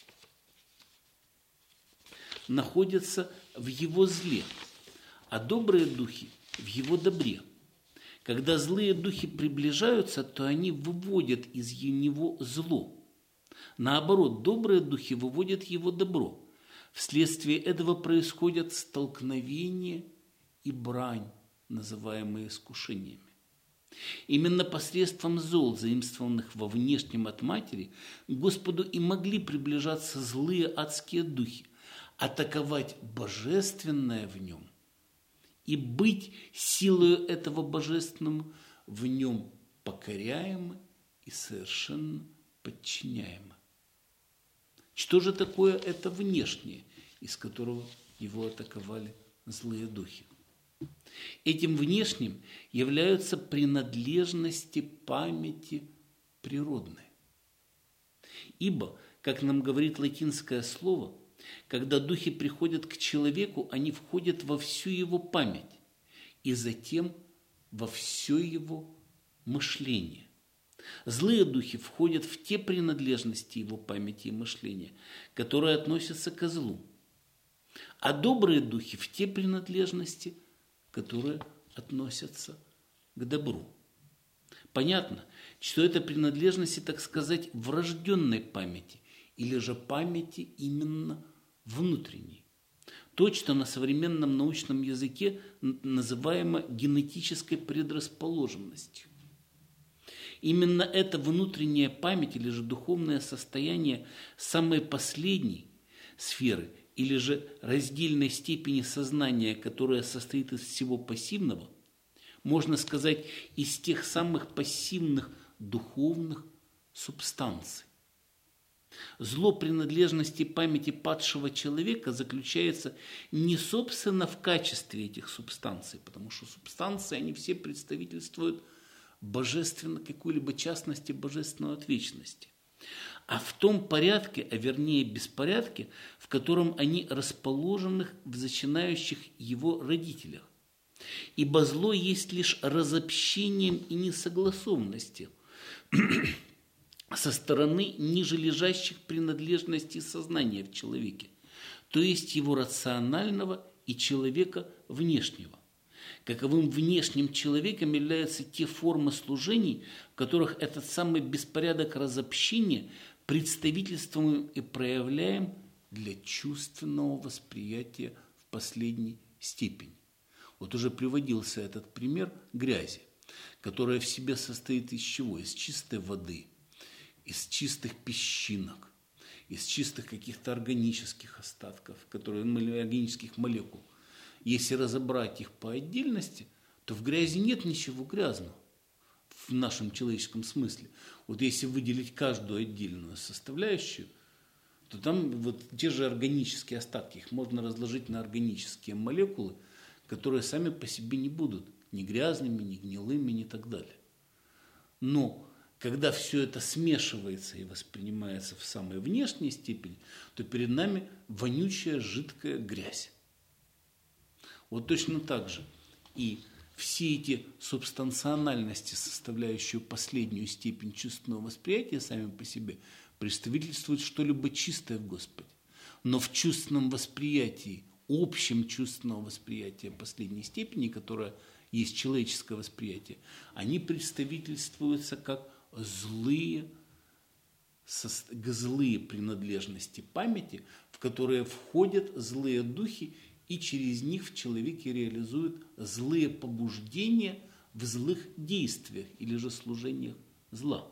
находятся в его зле, а добрые духи в его добре. Когда злые духи приближаются, то они выводят из него зло. Наоборот, добрые духи выводят его добро. Вследствие этого происходят столкновения и брань, называемые искушениями. Именно посредством зол, заимствованных во внешнем от матери, к Господу и могли приближаться злые адские духи, атаковать божественное в нем и быть силою этого божественного в нем покоряемы и совершенно подчиняемы. Что же такое это внешнее, из которого его атаковали злые духи? Этим внешним являются принадлежности памяти природной. Ибо, как нам говорит латинское слово, когда духи приходят к человеку, они входят во всю его память и затем во все его мышление. Злые духи входят в те принадлежности его памяти и мышления, которые относятся ко злу, а добрые духи в те принадлежности, которые относятся к добру. Понятно, что это принадлежности, так сказать, врожденной памяти или же памяти именно внутренней. То, что на современном научном языке называемо генетической предрасположенностью. Именно эта внутренняя память или же духовное состояние самой последней сферы или же раздельной степени сознания, которая состоит из всего пассивного, можно сказать, из тех самых пассивных духовных субстанций. Зло принадлежности памяти падшего человека заключается не собственно в качестве этих субстанций, потому что субстанции, они все представительствуют божественно, какой-либо частности божественного от вечности, а в том порядке, а вернее беспорядке, в котором они расположены в зачинающих его родителях. Ибо зло есть лишь разобщением и несогласованностью со стороны ниже лежащих принадлежностей сознания в человеке, то есть его рационального и человека внешнего. Каковым внешним человеком являются те формы служений, в которых этот самый беспорядок разобщения представительствуем и проявляем для чувственного восприятия в последней степени. Вот уже приводился этот пример грязи, которая в себе состоит из чего? Из чистой воды, из чистых песчинок, из чистых каких-то органических остатков, которые, органических молекул. Если разобрать их по отдельности, то в грязи нет ничего грязного в нашем человеческом смысле. Вот если выделить каждую отдельную составляющую, то там вот те же органические остатки, их можно разложить на органические молекулы, которые сами по себе не будут ни грязными, ни гнилыми, ни так далее. Но когда все это смешивается и воспринимается в самой внешней степени, то перед нами вонючая жидкая грязь. Вот точно так же и все эти субстанциональности, составляющие последнюю степень чувственного восприятия сами по себе, представительствуют что-либо чистое в Господе. Но в чувственном восприятии, общем чувственного восприятия последней степени, которое есть человеческое восприятие, они представительствуются как злые, злые принадлежности памяти, в которые входят злые духи, и через них в человеке реализуют злые побуждения в злых действиях или же служениях зла.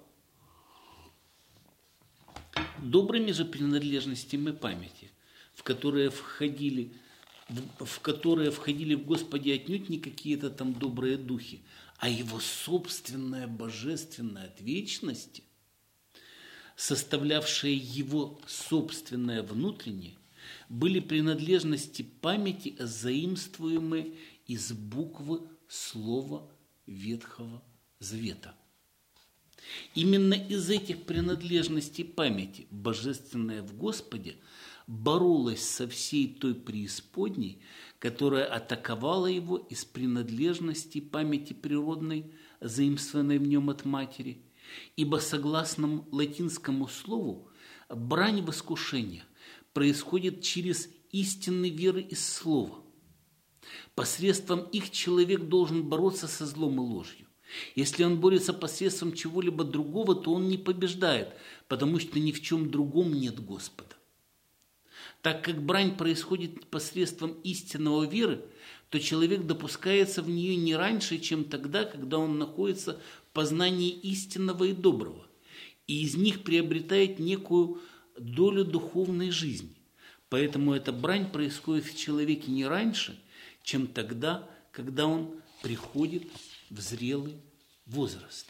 Добрыми же принадлежностями памяти, в которые входили, в, в которые входили в Господе отнюдь не какие-то там добрые духи, а Его собственная божественная от вечности, составлявшая Его собственное внутреннее, были принадлежности памяти, заимствуемые из буквы слова Ветхого Завета. Именно из этих принадлежностей памяти божественное в Господе боролось со всей той преисподней, которая атаковала его из принадлежностей памяти природной, заимствованной в нем от матери, ибо согласно латинскому слову брань в искушениях происходит через истинные веры из слова. Посредством их человек должен бороться со злом и ложью. Если он борется посредством чего-либо другого, то он не побеждает, потому что ни в чем другом нет Господа. Так как брань происходит посредством истинного веры, то человек допускается в нее не раньше, чем тогда, когда он находится в познании истинного и доброго, и из них приобретает некую долю духовной жизни. Поэтому эта брань происходит в человеке не раньше, чем тогда, когда он приходит в зрелый возраст.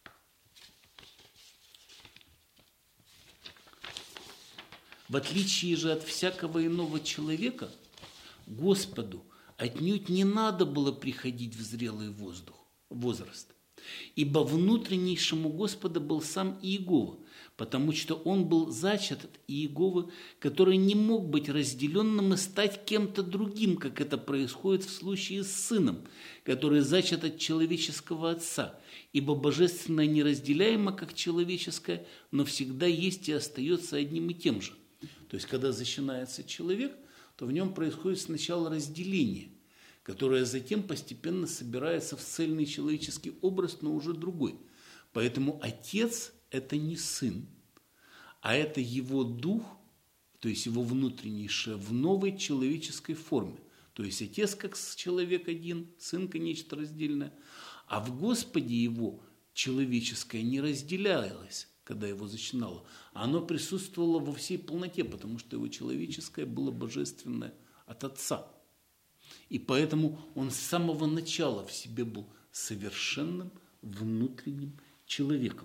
В отличие же от всякого иного человека, Господу отнюдь не надо было приходить в зрелый воздух, возраст, ибо внутреннейшему Господа был сам Иегова, потому что он был зачат от Иеговы, который не мог быть разделенным и стать кем-то другим, как это происходит в случае с сыном, который зачат от человеческого отца, ибо божественное неразделяемо, как человеческое, но всегда есть и остается одним и тем же. То есть, когда зачинается человек, то в нем происходит сначала разделение, которое затем постепенно собирается в цельный человеческий образ, но уже другой. Поэтому отец – это не сын, а это его дух, то есть его внутреннейшее в новой человеческой форме. То есть отец как человек один, сын как нечто раздельное, а в Господе его человеческое не разделялось, когда его зачинало, а оно присутствовало во всей полноте, потому что его человеческое было божественное от Отца. И поэтому он с самого начала в себе был совершенным внутренним человеком.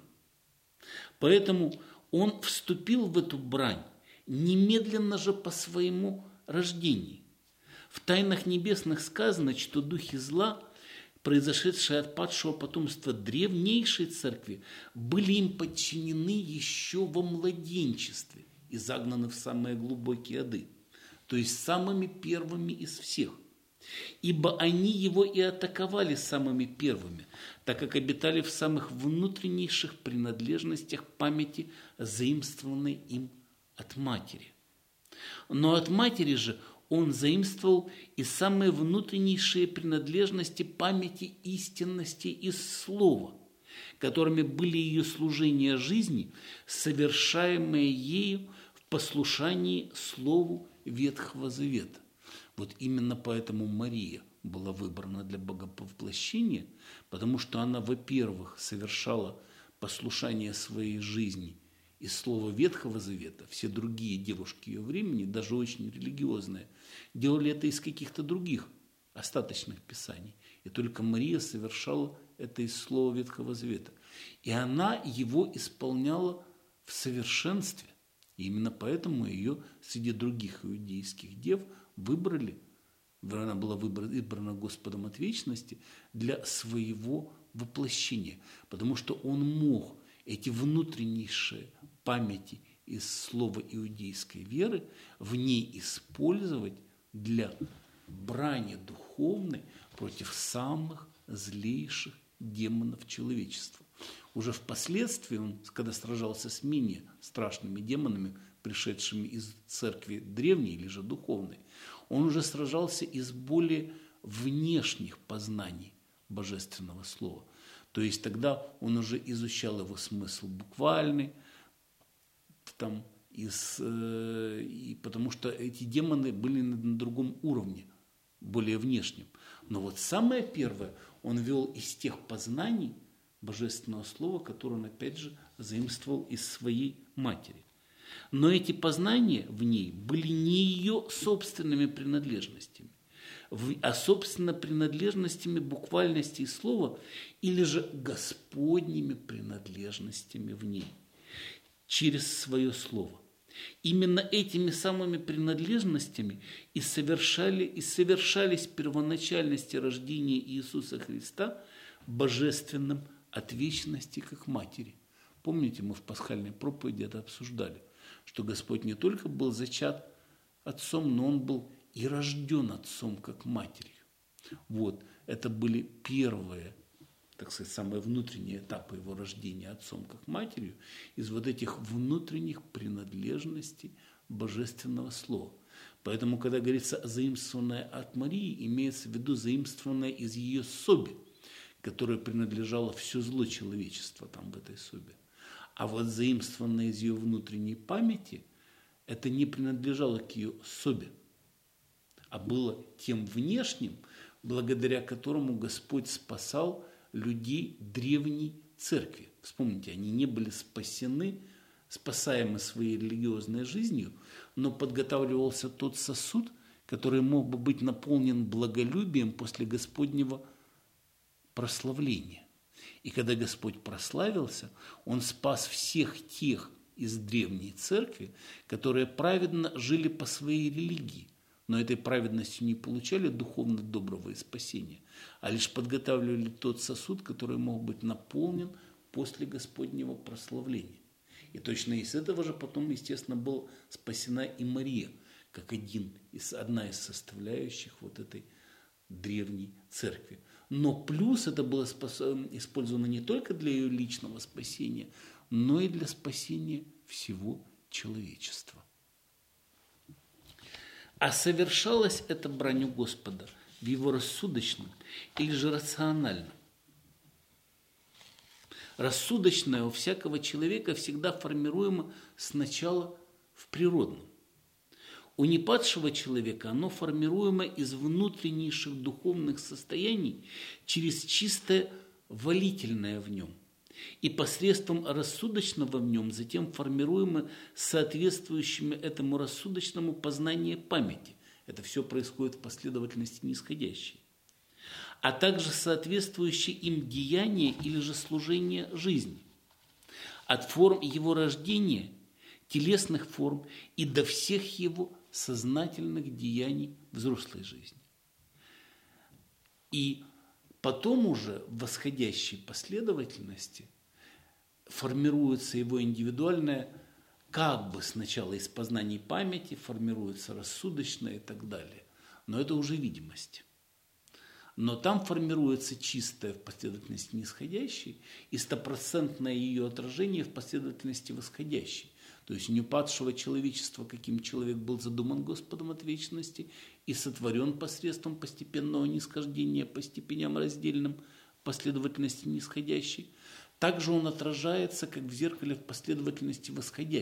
Поэтому он вступил в эту брань немедленно же по своему рождению. В тайнах небесных сказано, что духи зла, произошедшие от падшего потомства древнейшей церкви, были им подчинены еще во младенчестве и загнаны в самые глубокие ады, то есть самыми первыми из всех. Ибо они его и атаковали самыми первыми, так как обитали в самых внутреннейших принадлежностях памяти, заимствованной им от матери. Но от матери же он заимствовал и самые внутреннейшие принадлежности памяти истинности из слова, которыми были ее служения жизни, совершаемые ею в послушании Слову Ветхого Завета. Вот именно поэтому Мария была выбрана для боговоплощения, потому что она, во-первых, совершала послушание своей жизни из Слова Ветхого Завета. Все другие девушки ее времени, даже очень религиозные, делали это из каких-то других остаточных писаний. И только Мария совершала это из Слова Ветхого Завета. И она его исполняла в совершенстве. И именно поэтому ее среди других иудейских дев выбрали, она была выбрана, выбрана Господом от вечности для своего воплощения. Потому что он мог эти внутреннейшие памяти из слова иудейской веры в ней использовать для брани духовной против самых злейших демонов человечества. Уже впоследствии он, когда сражался с менее страшными демонами, пришедшими из церкви древней или же духовной, он уже сражался из более внешних познаний божественного слова. То есть тогда он уже изучал его смысл буквальный, там, из, э, и потому что эти демоны были на, на другом уровне, более внешнем. Но вот самое первое он вел из тех познаний божественного слова, которое он, опять же, заимствовал из своей матери. Но эти познания в ней были не ее собственными принадлежностями, а собственно принадлежностями буквальности слова или же Господними принадлежностями в ней через свое слово. Именно этими самыми принадлежностями и, совершали, и совершались первоначальности рождения Иисуса Христа божественным от вечности как матери. Помните, мы в пасхальной проповеди это обсуждали, что Господь не только был зачат отцом, но Он был и рожден отцом как матерью. Вот, это были первые, так сказать, самые внутренние этапы его рождения отцом как матерью из вот этих внутренних принадлежностей божественного слова. Поэтому, когда говорится заимствованное от Марии, имеется в виду заимствованное из ее соби, которая принадлежала все зло человечества там в этой собе. А вот заимствованное из ее внутренней памяти, это не принадлежало к ее собе, а было тем внешним, благодаря которому Господь спасал людей древней церкви. Вспомните, они не были спасены, спасаемы своей религиозной жизнью, но подготавливался тот сосуд, который мог бы быть наполнен благолюбием после Господнего прославления. И когда Господь прославился, Он спас всех тех из древней церкви, которые праведно жили по своей религии, но этой праведностью не получали духовно доброго и спасения, а лишь подготавливали тот сосуд, который мог быть наполнен после Господнего прославления. И точно из этого же потом, естественно, была спасена и Мария, как один из, одна из составляющих вот этой древней церкви. Но плюс это было использовано не только для ее личного спасения, но и для спасения всего человечества. А совершалось это бранью Господа в его рассудочном или же рациональном. Рассудочное у всякого человека всегда формируемо сначала в природном. У непадшего человека оно формируемо из внутреннейших духовных состояний через чистое волительное в нем. И посредством рассудочного в нем затем формируемо соответствующими этому рассудочному познание памяти. Это все происходит в последовательности нисходящей. А также соответствующие им деяния или же служение жизни. От форм его рождения, телесных форм и до всех его сознательных деяний взрослой жизни. И потом уже в восходящей последовательности формируется его индивидуальное, как бы сначала из познаний памяти, формируется рассудочное и так далее. Но это уже видимость. Но там формируется чистое в последовательности нисходящей и стопроцентное ее отражение в последовательности восходящей. То есть не падшего человечества, каким человек был задуман Господом от вечности и сотворен посредством постепенного нисхождения по степеням раздельным в последовательности нисходящей. Также он отражается, как в зеркале, в последовательности восходящей.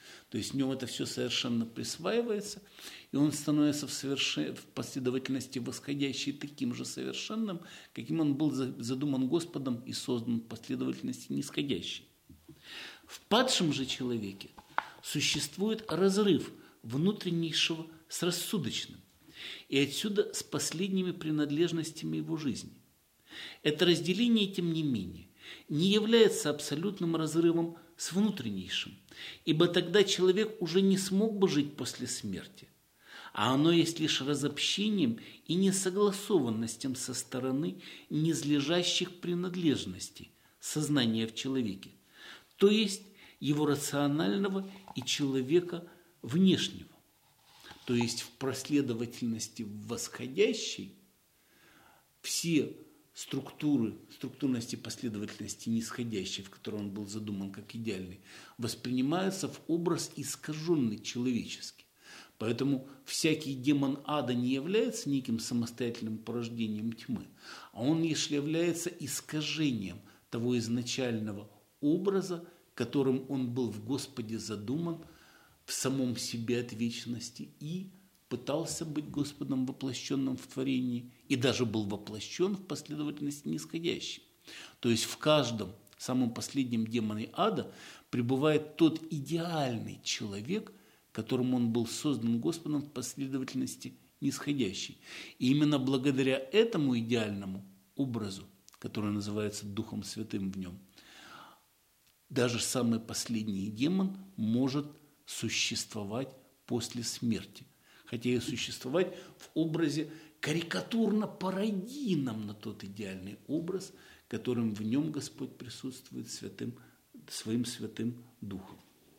То есть в нем это все совершенно присваивается, и он становится в, совершен... в последовательности восходящий таким же совершенным, каким он был задуман Господом и создан в последовательности нисходящей. В падшем же человеке существует разрыв внутреннейшего с рассудочным, и отсюда с последними принадлежностями его жизни. Это разделение, тем не менее, не является абсолютным разрывом с внутреннейшим, ибо тогда человек уже не смог бы жить после смерти, а оно есть лишь разобщением и несогласованностью со стороны низлежащих принадлежностей сознания в человеке, то есть его рационального и человека внешнего. То есть в последовательности восходящей все структуры, структурности последовательности нисходящей, в которой он был задуман как идеальный, воспринимаются в образ искаженный человеческий. Поэтому всякий демон ада не является неким самостоятельным порождением тьмы, а он лишь является искажением того изначального образа, которым он был в Господе задуман в самом себе от вечности и пытался быть Господом, воплощенным в творении, и даже был воплощен в последовательности нисходящей. То есть в каждом самом последнем демоне ада пребывает тот идеальный человек, которым он был создан Господом в последовательности нисходящей. И именно благодаря этому идеальному образу, который называется Духом Святым в нем, даже самый последний демон может существовать после смерти. Хотя и существовать в образе карикатурно-пародийном на тот идеальный образ, которым в нем Господь присутствует святым, своим Святым Духом.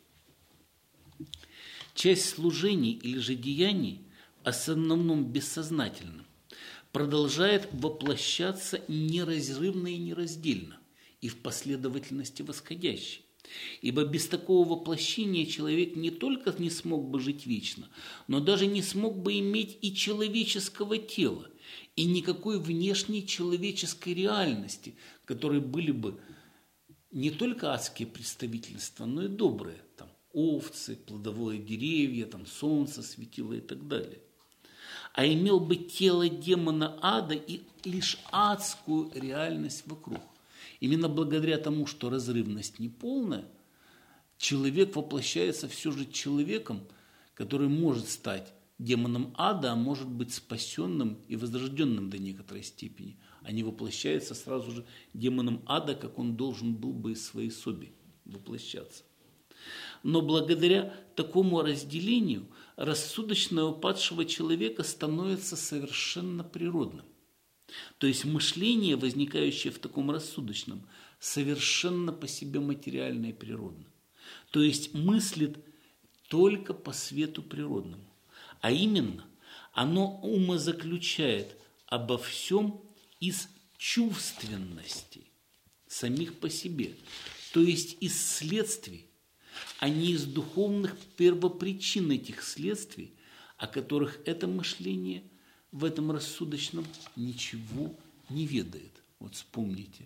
Часть служений или же деяний, в основном бессознательном, продолжает воплощаться неразрывно и нераздельно, и в последовательности восходящей. Ибо без такого воплощения человек не только не смог бы жить вечно, но даже не смог бы иметь и человеческого тела, и никакой внешней человеческой реальности, в которой были бы не только адские представительства, но и добрые, там, овцы, плодовые деревья, там, солнце светило и так далее. А имел бы тело демона ада и лишь адскую реальность вокруг. Именно благодаря тому, что разрывность неполная, человек воплощается все же человеком, который может стать демоном ада, а может быть спасенным и возрожденным до некоторой степени, а не воплощается сразу же демоном ада, как он должен был бы из своей соби воплощаться. Но благодаря такому разделению рассудочное у падшего человека становится совершенно природным. То есть мышление, возникающее в таком рассудочном, совершенно по себе материально и природно. То есть мыслит только по свету природному. А именно, оно умозаключает обо всем из чувственностей самих по себе, то есть из следствий, а не из духовных первопричин этих следствий, о которых это мышление в этом рассудочном ничего не ведает. Вот вспомните,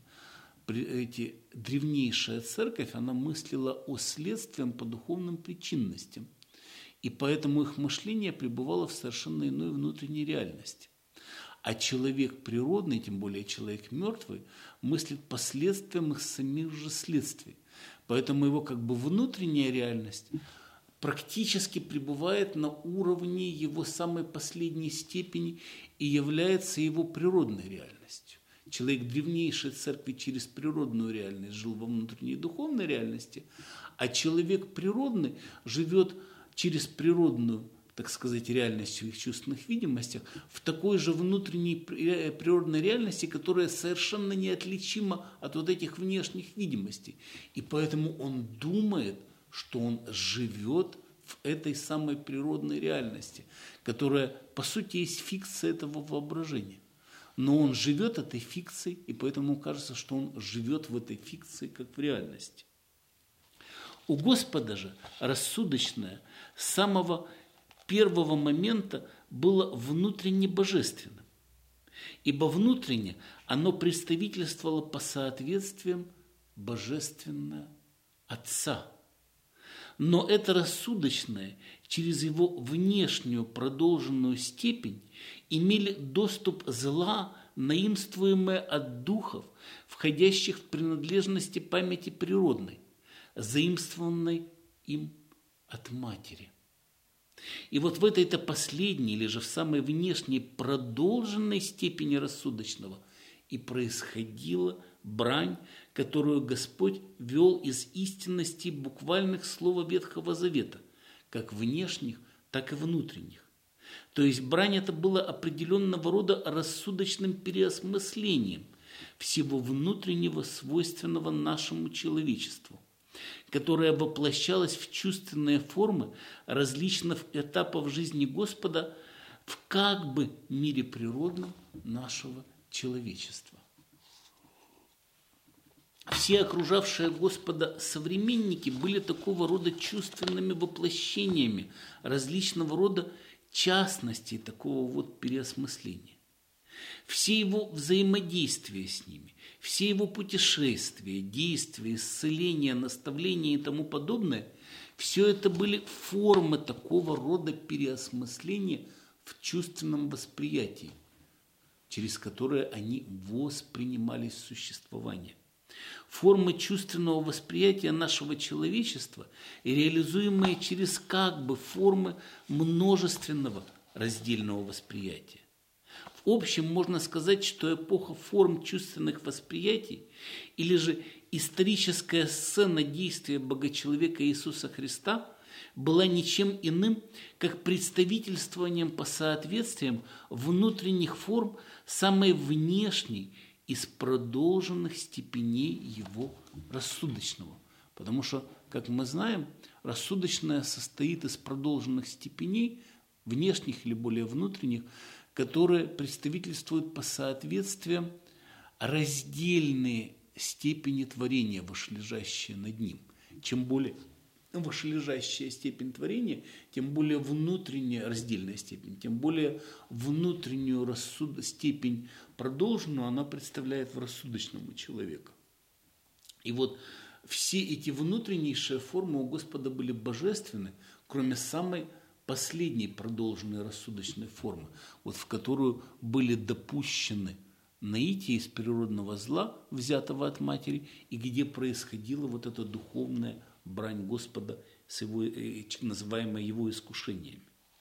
эти, древнейшая церковь, она мыслила о следствиях по духовным причинностям, и поэтому их мышление пребывало в совершенно иной внутренней реальности. А человек природный, тем более человек мертвый, мыслит по следствиям их самих же следствий. Поэтому его как бы внутренняя реальность практически пребывает на уровне его самой последней степени и является его природной реальностью. Человек древнейшей церкви через природную реальность жил во внутренней духовной реальности, а человек природный живет через природную, так сказать, реальность в своих чувственных видимостях в такой же внутренней природной реальности, которая совершенно неотличима от вот этих внешних видимостей. И поэтому он думает, что он живет в этой самой природной реальности, которая, по сути, есть фикция этого воображения. Но он живет этой фикцией, и поэтому кажется, что он живет в этой фикции, как в реальности. У Господа же рассудочное с самого первого момента было внутренне божественным, ибо внутренне оно представительствовало по соответствиям божественное Отца. Но это рассудочное через его внешнюю продолженную степень имели доступ зла, наимствуемое от духов, входящих в принадлежности памяти природной, заимствованной им от матери. И вот в этой-то последней, или же в самой внешней продолженной степени рассудочного и происходила брань, которую Господь вел из истинности буквальных слов Ветхого Завета, как внешних, так и внутренних. То есть брань это было определенного рода рассудочным переосмыслением всего внутреннего, свойственного нашему человечеству, которое воплощалось в чувственные формы различных этапов жизни Господа в как бы мире природном нашего человечества. Все окружавшие Господа современники были такого рода чувственными воплощениями различного рода частностей такого вот переосмысления. Все его взаимодействия с ними, все его путешествия, действия, исцеления, наставления и тому подобное, все это были формы такого рода переосмысления в чувственном восприятии, через которые они воспринимались в существование. Формы чувственного восприятия нашего человечества, реализуемые через как бы формы множественного раздельного восприятия. В общем, можно сказать, что эпоха форм чувственных восприятий или же историческая сцена действия Богочеловека Иисуса Христа была ничем иным, как представительствованием по соответствиям внутренних форм самой внешней из продолженных степеней его рассудочного. Потому что, как мы знаем, рассудочное состоит из продолженных степеней, внешних или более внутренних, которые представительствуют по соответствиям раздельные степени творения, вышележащие над ним. Чем более вышележащая степень творения, тем более внутренняя раздельная степень, тем более внутреннюю рассуд... степень продолженную она представляет в рассудочном у человека. И вот все эти внутреннейшие формы у Господа были божественны, кроме самой последней продолженной рассудочной формы, вот в которую были допущены наитие из природного зла, взятого от матери, и где происходила вот эта духовная брань Господа, с его, называемая его искушениями.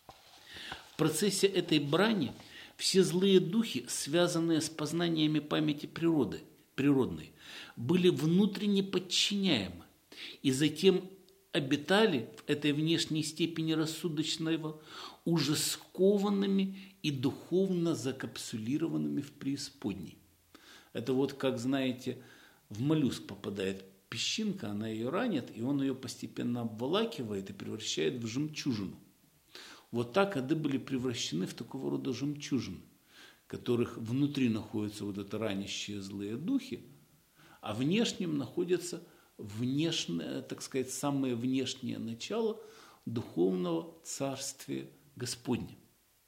В процессе этой брани все злые духи, связанные с познаниями памяти природы, природной, были внутренне подчиняемы и затем обитали в этой внешней степени рассудочного уже скованными и духовно закапсулированными в преисподней. Это вот, как знаете, в моллюск попадает песчинка, она ее ранит, и он ее постепенно обволакивает и превращает в жемчужину. Вот так ады были превращены в такого рода жемчужины, которых внутри находятся вот это ранящие злые духи, а внешним находятся внешнее, так сказать, самое внешнее начало духовного царствия Господня.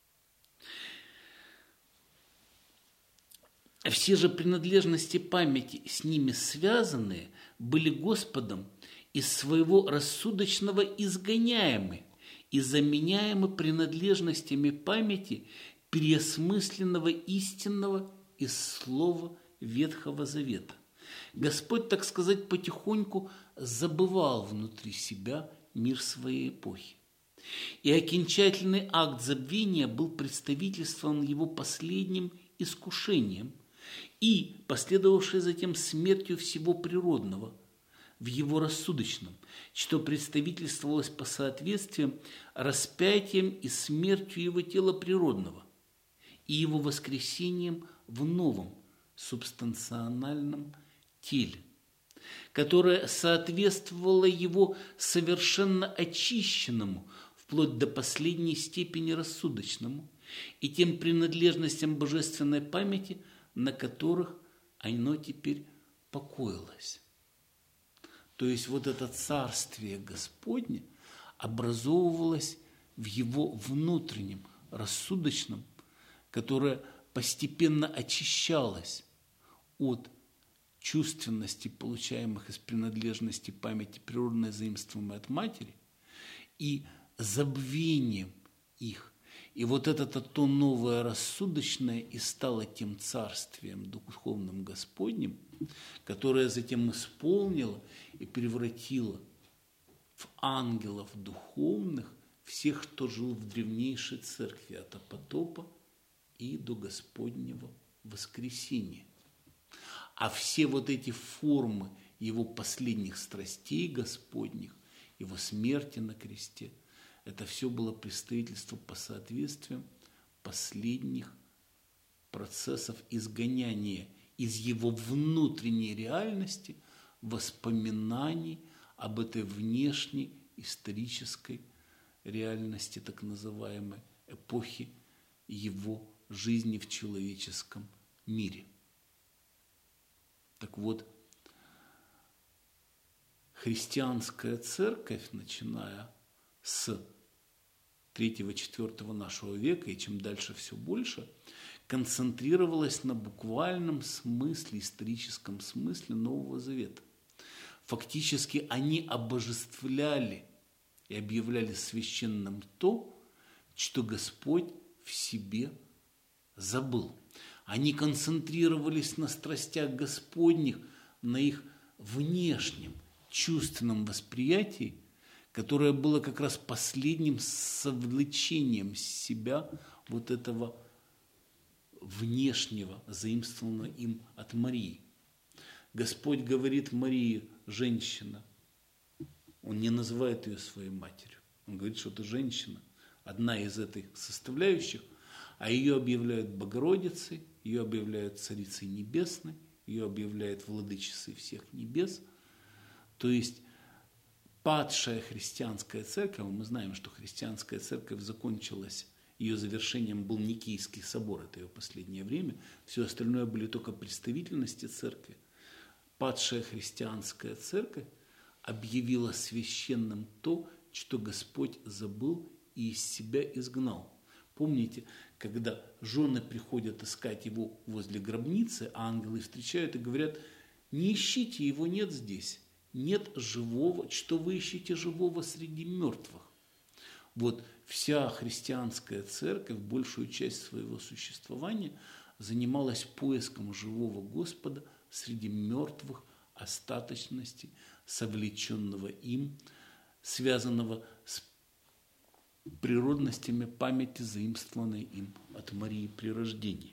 Все же принадлежности памяти, с ними связанные, были Господом из своего рассудочного изгоняемы и заменяемы принадлежностями памяти переосмысленного истинного из слова Ветхого Завета. Господь, так сказать, потихоньку забывал внутри себя мир своей эпохи. И окончательный акт забвения был представительствован его последним искушением и последовавшей затем смертью всего природного в его рассудочном, что представительствовалось по соответствиям распятием и смертью его тела природного и его воскресением в новом субстанциональном теле, которое соответствовало его совершенно очищенному вплоть до последней степени рассудочному и тем принадлежностям божественной памяти, на которых оно теперь покоилось. То есть вот это царствие Господне образовывалось в его внутреннем, рассудочном, которое постепенно очищалось от чувственности, получаемых из принадлежности памяти природной, заимствуемой от матери, и забвением их. И вот это-то то новое рассудочное и стало тем царствием духовным Господним, которое затем исполнило и превратило в ангелов духовных всех, кто жил в древнейшей церкви от потопа и до Господнего воскресения. А все вот эти формы его последних страстей Господних, его смерти на кресте, это все было представительство по соответствиям последних процессов изгоняния из его внутренней реальности воспоминаний об этой внешней исторической реальности, так называемой эпохи его жизни в человеческом мире. Так вот, христианская церковь, начиная с третьего-четвёртого нашего века, и чем дальше все больше, концентрировалась на буквальном смысле, историческом смысле Нового Завета. Фактически они обожествляли и объявляли священным то, что Господь в себе забыл. Они концентрировались на страстях Господних, на их внешнем чувственном восприятии, которое было как раз последним совлечением себя вот этого внешнего, заимствованного им от Марии. Господь говорит Марии, женщина. Он не называет ее своей матерью. Он говорит, что это женщина, одна из этих составляющих, а ее объявляют Богородицей, ее объявляют Царицей Небесной, ее объявляют Владычицей всех небес. То есть падшая христианская церковь, мы знаем, что христианская церковь закончилась, ее завершением был Никейский собор, это ее последнее время, все остальное были только представительности церкви. Падшая христианская церковь объявила священным то, что Господь забыл и из себя изгнал. Помните, когда жены приходят искать его возле гробницы, а ангелы встречают и говорят, не ищите, его нет здесь, нет живого, что вы ищете живого среди мертвых. Вот вся христианская церковь, большую часть своего существования занималась поиском живого Господа среди мертвых остаточностей, совлеченного им, связанного с природностями памяти, заимствованной им от Марии при рождении.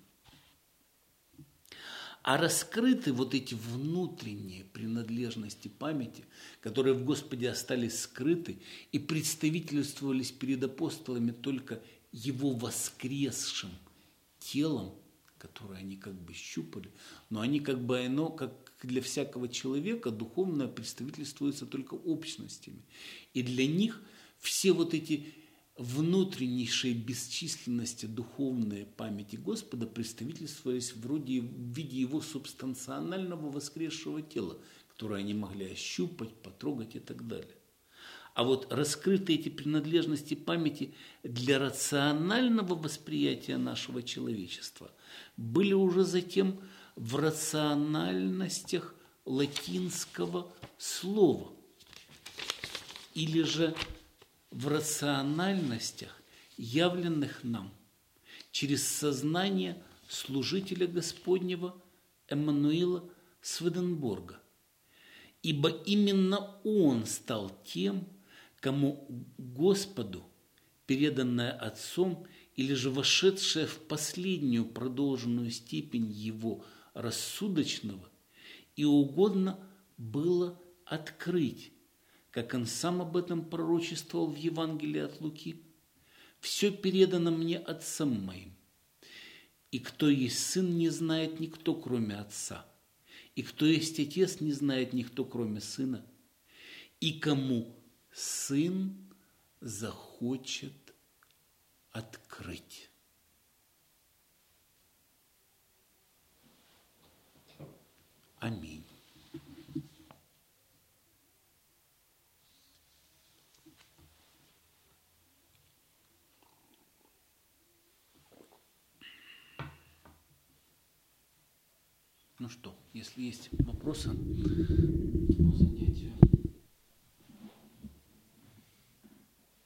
А раскрыты вот эти внутренние принадлежности памяти, которые в Господе остались скрыты и представительствовались перед апостолами только его воскресшим телом, которое они как бы щупали, но они как бы, оно, как для всякого человека, духовное представительствуется только общностями. И для них все вот эти внутреннейшие бесчисленности духовной памяти Господа представительствовались вроде в виде его субстанционального воскресшего тела, которое они могли ощупать, потрогать и так далее. А вот раскрыты эти принадлежности памяти для рационального восприятия нашего человечества были уже затем в рациональностях латинского слова или же в рациональностях, явленных нам через сознание служителя Господнего Эммануила Сведенборга. Ибо именно он стал тем, кому Господу, переданное Отцом, или же вошедшее в последнюю продолженную степень его рассудочного, и угодно было открыть, как он сам об этом пророчествовал в Евангелии от Луки, «Все передано мне Отцом моим, и кто есть Сын, не знает никто, кроме Отца, и кто есть Отец, не знает никто, кроме Сына, и кому Сын захочет открыть». Аминь. Ну что, если есть вопросы по занятию.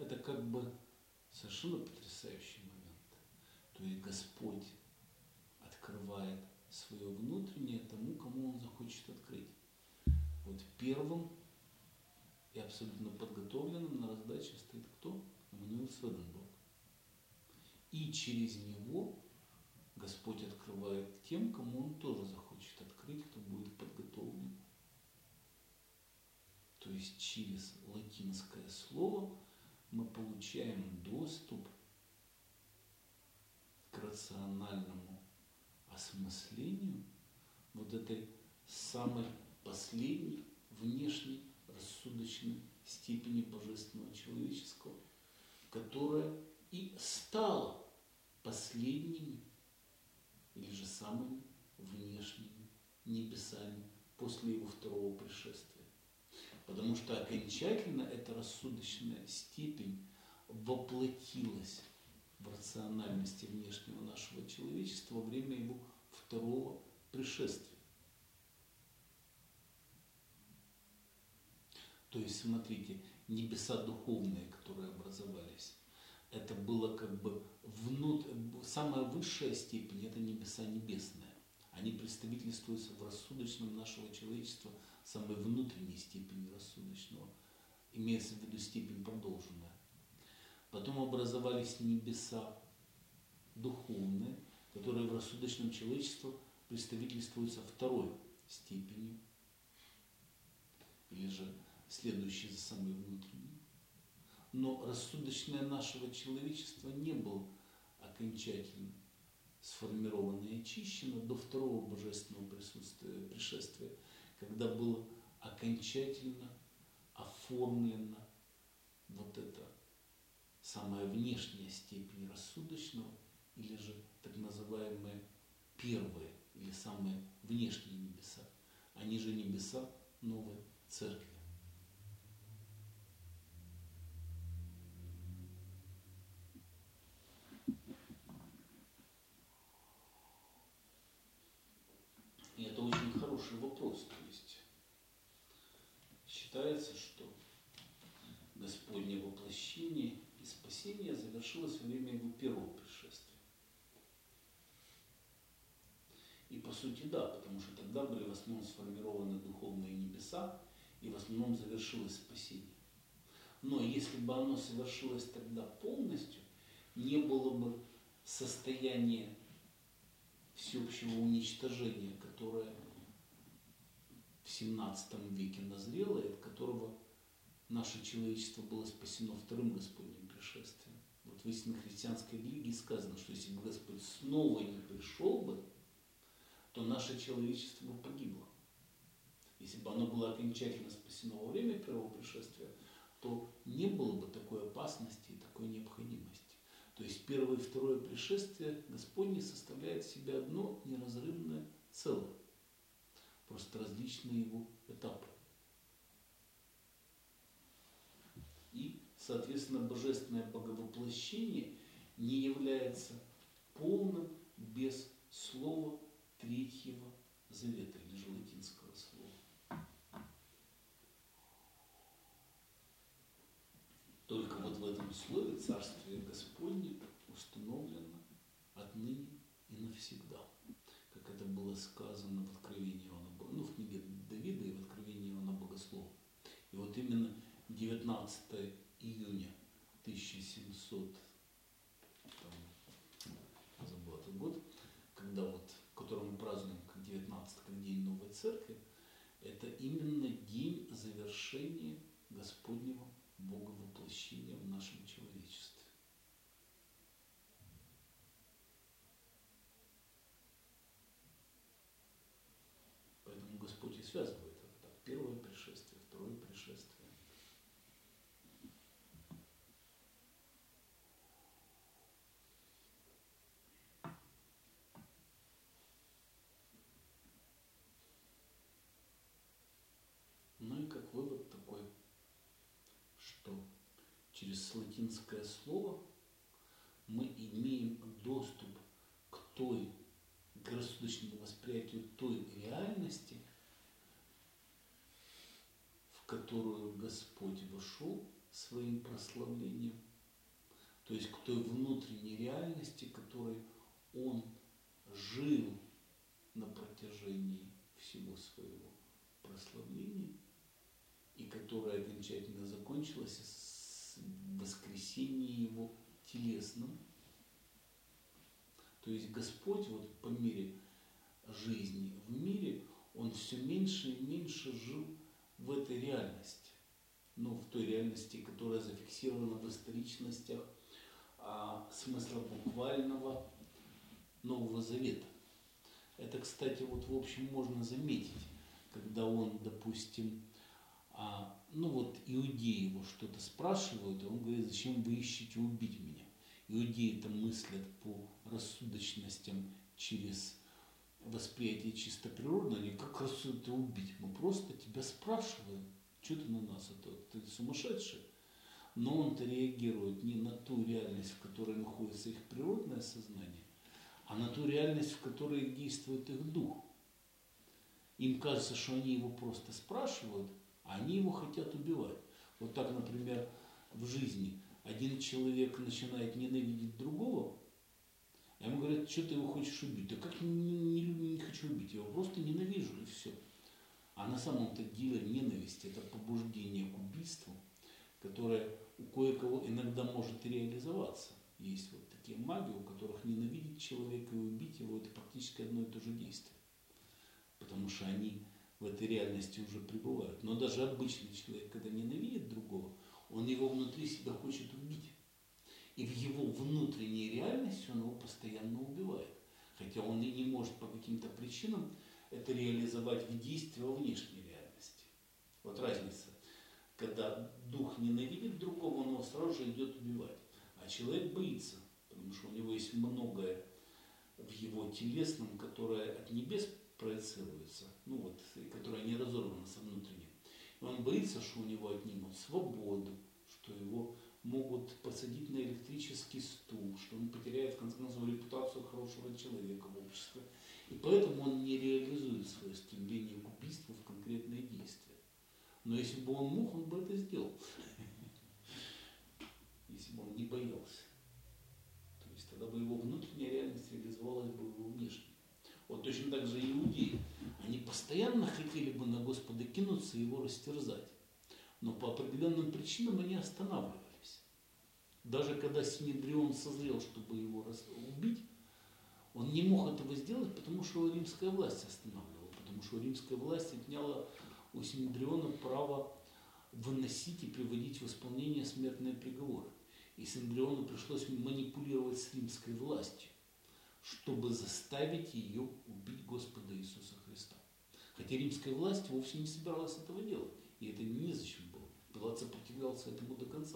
Это как бы совершенно потрясающий момент. То есть Господь открывает свое внутреннее тому, кому Он захочет открыть. Вот первым и абсолютно подготовленным на раздаче стоит кто? Эммануил Сведенборг. И через него Господь открывает тем, кому Он тоже захочет открыть, кто будет подготовлен. То есть через латинское слово мы получаем доступ к рациональному осмыслению вот этой самой последней внешней рассудочной степени божественного человеческого, которая и стала последними или же самыми внешними небесами после его второго пришествия. Потому что окончательно эта рассудочная степень воплотилась в рациональности внешнего нашего человечества во время его второго пришествия. То есть, смотрите, небеса духовные, которые образовались, это было как бы внут... самая высшая степень, это небеса небесные. Они представительствуются в рассудочном нашего человечества самой внутренней степени рассудочного, имеется в виду степень продолженная. Потом образовались небеса духовные, которые в рассудочном человечестве представительствуются второй степенью, или же следующей за самой внутренней. Но рассудочное нашего человечества не было окончательно сформировано и очищено до второго божественного присутствия, пришествия, когда было окончательно оформлено вот это самая внешняя степень рассудочного, или же так называемые первые, или самые внешние небеса. Они же небеса новой церкви. И это очень хороший вопрос. То есть считается, что Господне воплощение и спасение завершилось во время его первого пришествия. И по сути да, потому что тогда были в основном сформированы духовные небеса, и в основном завершилось спасение. Но если бы оно совершилось тогда полностью, не было бы состояния всеобщего уничтожения, которое в семнадцатом веке назрело, и от которого наше человечество было спасено вторым Господним пришествием. Вот в истинной христианской религии сказано, что если бы Господь снова не пришел бы, то наше человечество бы погибло. Если бы оно было окончательно спасено во время первого пришествия, то не было бы такой опасности и такой необходимости. То есть первое и второе пришествие Господне составляет в себе одно неразрывное целое. Просто различные его этапы. И, соответственно, божественное боговоплощение не является полным без слова Третьего Завета, или же латинского слова. Только вот в этом слове Царствие Господне установлено отныне и навсегда. Как это было сказано в Откровении Иоанна, ну, в книге Давида и в Откровении Иоанна Богослова. И вот именно девятнадцатого июня тысяча семьсот, там, забыл этот год, когда вот, который мы празднуем как девятнадцатый, как День Новой Церкви, это именно день завершения Господнего Боговоплощения в нашем человечестве. Поэтому Господь и связывает это так. Первое пришествие, второе пришествие. Ну и как вывод такой, что через латинское слово мы имеем доступ к той, к рассудочному восприятию той реальности, в которую Господь вошел своим прославлением, то есть к той внутренней реальности, которой он жил на протяжении всего своего прославления, и которая окончательно закончилась с воскресением его телесным. То есть Господь вот по мере жизни в мире, Он все меньше и меньше жил в этой реальности. Ну, в той реальности, которая зафиксирована в историчностях а, смысла буквального Нового Завета. Это, кстати, вот в общем можно заметить, когда он, допустим, а, ну вот иудеи его что-то спрашивают, и он говорит: зачем вы ищете убить меня? Иудеи-то мыслят по рассудочностям через восприятие чисто природное, они как раз это убить? Мы просто тебя спрашиваем, что ты на нас, это, ты сумасшедший? Но он-то реагирует не на ту реальность, в которой находится их природное сознание, а на ту реальность, в которой действует их дух. Им кажется, что они его просто спрашивают, а они его хотят убивать. Вот так, например, в жизни один человек начинает ненавидеть другого, а ему говорят: что ты его хочешь убить? Да как не, не, не хочу убить, я его просто ненавижу, и все. А на самом-то деле ненависть – это побуждение к убийству, которое у кое-кого иногда может реализоваться. Есть вот такие маги, у которых ненавидеть человека и убить его – это практически одно и то же действие. Потому что они в этой реальности уже пребывают. Но даже обычный человек, когда ненавидит другого, он его внутри себя хочет убить. И в его внутренней реальности он его постоянно убивает. Хотя он и не может по каким-то причинам это реализовать в действии во внешней реальности. Вот разница. Когда дух ненавидит другого, он его сразу же идет убивать. А человек боится, потому что у него есть многое в его телесном, которое от небес проецируется, ну вот, которое не разорвано со внутренним. И он боится, что у него отнимут свободу, что его могут посадить на электрический стул, что он потеряет, в конце концов, репутацию хорошего человека в обществе. И поэтому он не реализует свое стремление к убийству в конкретное действие. Но если бы он мог, он бы это сделал. Если бы он не боялся. То есть тогда бы его внутренняя реальность реализовалась бы его внешней. Вот точно так же иудеи. Они постоянно хотели бы на Господа кинуться и его растерзать. Но по определенным причинам они останавливались. Даже когда Синедрион созрел, чтобы его убить, он не мог этого сделать, потому что римская власть останавливала. Потому что римская власть отняла у Синедриона право выносить и приводить в исполнение смертные приговоры. И Синедриону пришлось манипулировать с римской властью, чтобы заставить ее убить Господа Иисуса Христа. Хотя римская власть вовсе не собиралась этого делать. И это незачем было. Пилат сопротивлялся этому до конца.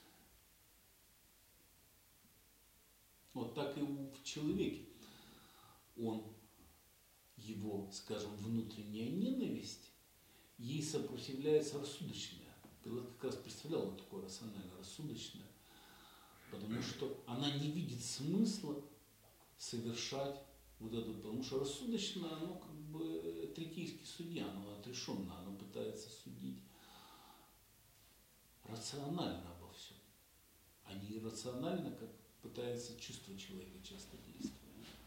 Вот так и в человеке. Он, его, скажем, внутренняя ненависть, ей сопротивляется рассудочная. Пилат как раз представлял вот такое рациональное, рассудочное, потому что она не видит смысла совершать вот это, потому что рассудочное, оно как бы третейский судья, оно отрешенно, оно пытается судить рационально обо всем, а не иррационально, как пытается чувство человека часто действовать.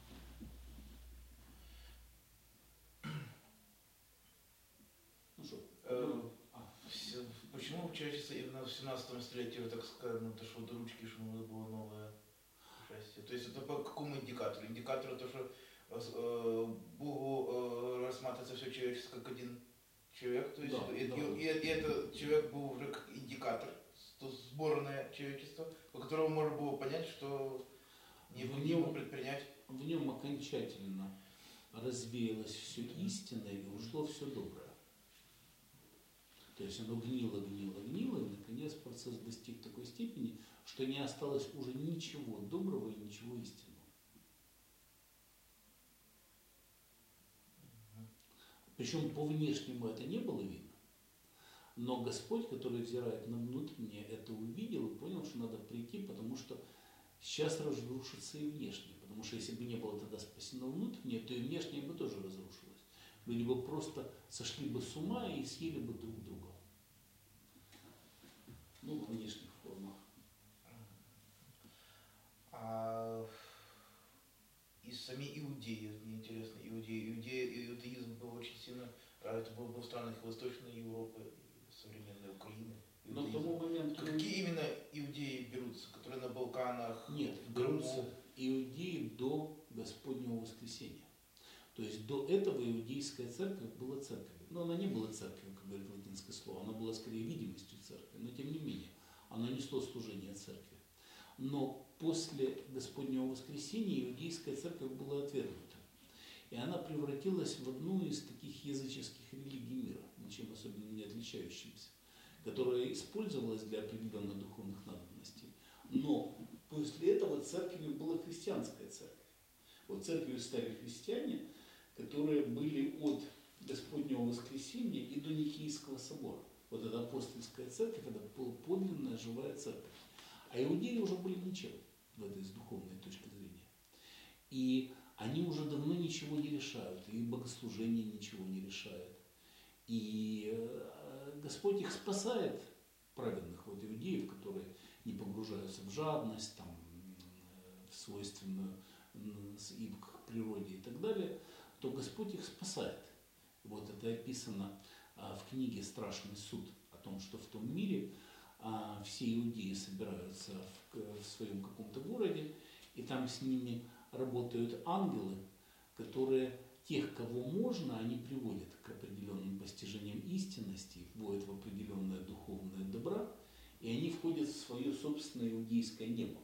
Ну что? А. Почему чаще именно в семнадцатом столетии вы так сказали, дошло до ручки, что надо было новое счастье? То есть это по какому индикатору? Индикатору то, что э, Богу э, рассматривается все человечество как один человек, то есть да, и, да. И, и, и этот человек был уже как индикатор, то сборное человечество, по которому можно было понять, что необходимо предпринять. В нем окончательно развеялось все истинное и ушло все доброе. То есть оно гнило, гнило, гнило, и наконец процесс достиг такой степени, что не осталось уже ничего доброго и ничего истинного. Причем по внешнему это не было видно. Но Господь, который взирает на внутреннее, это увидел и понял, что надо прийти, потому что сейчас разрушится и внешнее. Потому что если бы не было тогда спасено внутреннее, то и внешнее бы тоже разрушилось. Люди бы просто сошли бы с ума и съели бы друг друга. ну, в нынешних формах. А и сами иудеи, мне интересно, иудеи, иудеи, иудаизм был очень сильно, это был, был в странах Восточной Европы, современной Украины. Но к тому моменту... Какие именно иудеи берутся, которые на Балканах? Нет, в берутся Крыму? иудеи до Господнего воскресения. То есть до этого иудейская церковь была церковью. Но она не была церковью, как говорит латинское слово, она была скорее видимостью церкви, но тем не менее, она несло служение церкви. Но после Господнего воскресения иудейская церковь была отвергнута. И она превратилась в одну из таких языческих религий мира, ничем особенно не отличающимся, которая использовалась для определенных духовных надобностей. Но после этого церковью была христианская церковь. Вот церковью стали христиане, которые были от Господнего воскресения и до Никейского собора. Вот эта апостольская церковь, это была подлинная живая церковь. А иудеи уже были ничем в этой с духовной точки зрения. И они уже давно ничего не решают, и богослужение ничего не решает. И Господь их спасает, праведных вот иудеев, которые не погружаются в жадность, там, в свойственную им к природе и так далее, то Господь их спасает. Вот это описано в книге «Страшный суд» о том, что в том мире все иудеи собираются в своем каком-то городе, и там с ними работают ангелы, которые тех, кого можно, они приводят к определенным постижениям истинности, вводят в определенное духовное добро, и они входят в свое собственное иудейское небо.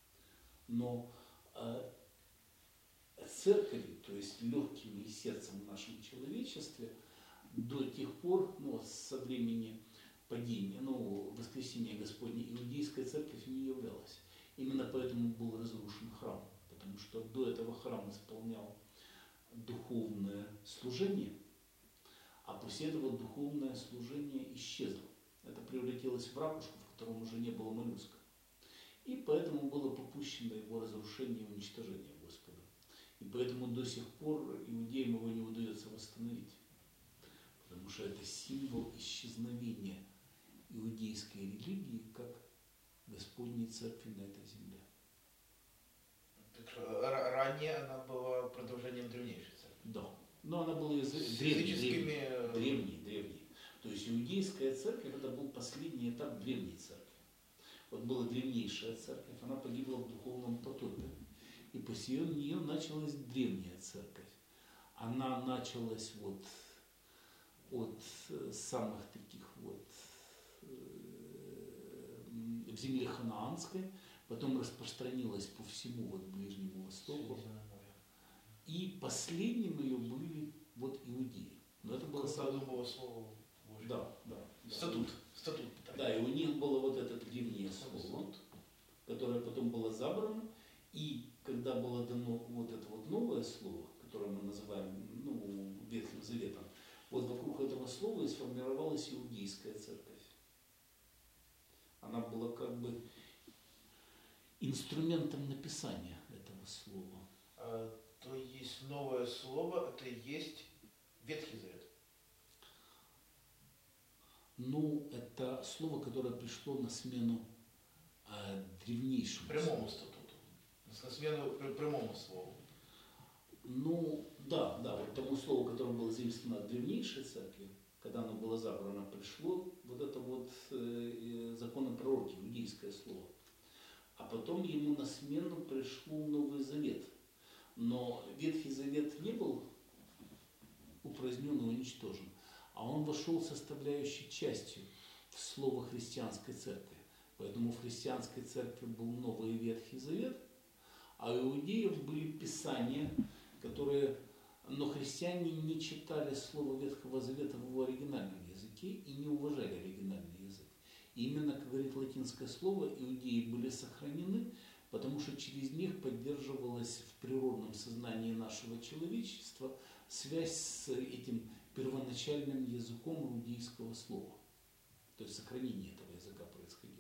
Но э, церковь, то есть легким и сердцем в нашем человечестве, до тех пор, ну, со времени падения, ну, воскресения Господня, иудейская церковь не являлась. Именно поэтому был разрушен храм, потому что до этого храм исполнял духовное служение, а после этого духовное служение исчезло. Это превратилось в ракушку, в котором уже не было моллюска. И поэтому было попущено его разрушение и уничтожение Господа. И поэтому до сих пор иудеям его не удается восстановить. Потому что это символ исчезновения иудейской религии как Господней церкви на этой земле. Ранее она была продолжением древнейшей церкви. Да. Но она была из... С древней, языческими... древней, древней, древней. То есть иудейская церковь это был последний этап древней церкви. Вот была древнейшая церковь, она погибла в духовном потопе. И после нее началась древняя церковь. Она началась вот от самых таких вот в земле ханаанской, потом распространилась по всему вот Ближнему Востоку. И последним ее были вот иудеи. Но это было самое было слово Божье. Да, да. Статут. Статут. Да, и у них было вот это древнее слово, которое потом было забрано. И когда было дано вот это вот новое слово, которое мы называем, ну, Ветхим Заветом, вот вокруг этого слова и сформировалась иудейская церковь. Она была как бы инструментом написания этого слова. А, то есть новое слово, это и есть Ветхий Завет? Ну, это слово, которое пришло на смену э, древнейшему прямому слову. статуту, на смену прямому слову. Ну, да, да, вот тому слову, которое было заимствовано от древнейшей церкви, когда оно было забрано, пришло вот это вот э, законы пророки, иудейское слово. А потом ему на смену пришел Новый Завет. Но Ветхий Завет не был упразднен и уничтожен, а он вошел составляющей частью в слово христианской церкви. Поэтому в христианской церкви был Новый и Ветхий Завет, а у иудеев были писания, которые... Но христиане не читали слово Ветхого Завета в его оригинальном языке и не уважали оригинальный язык. И именно, как говорит латинское слово, иудеи были сохранены, потому что через них поддерживалась в природном сознании нашего человечества связь с этим первоначальным языком иудейского слова. То есть сохранение этого языка происходило.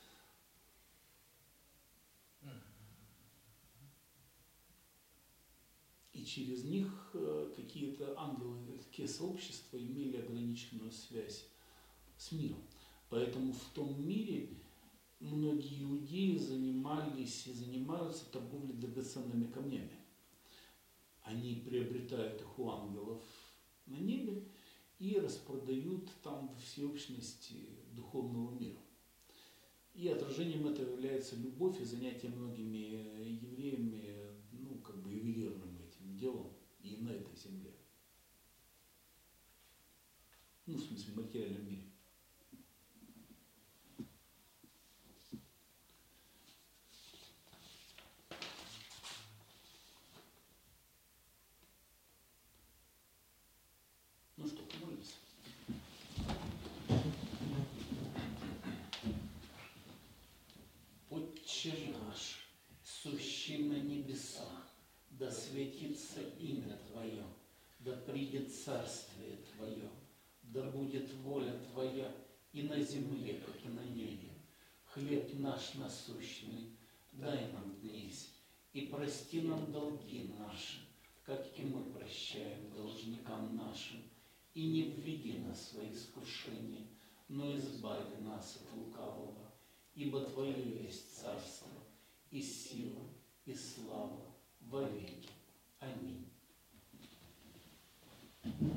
И через них какие-то ангелы, такие сообщества имели ограниченную связь с миром. Поэтому в том мире многие иудеи занимались и занимаются торговлей драгоценными камнями. Они приобретают их у ангелов на небе и распродают там во всеобщности духовного мира. И отражением этого является любовь и занятие многими евреями, ну, как бы ювелирным этим делом и на этой земле. Ну, в смысле, в материальном мире. Ну что, помолимся. Отче наш, сущий на небесах, да светится имя Твое, да придет царствие Твое, да будет воля Твоя и на земле, как и на небе. Хлеб наш насущный дай нам днесь, и прости нам долги наши, как и мы прощаем должникам нашим, и не введи нас в свои искушения, но избави нас от лукавого, ибо Твое есть царство, и сила, и слава во веки. Аминь.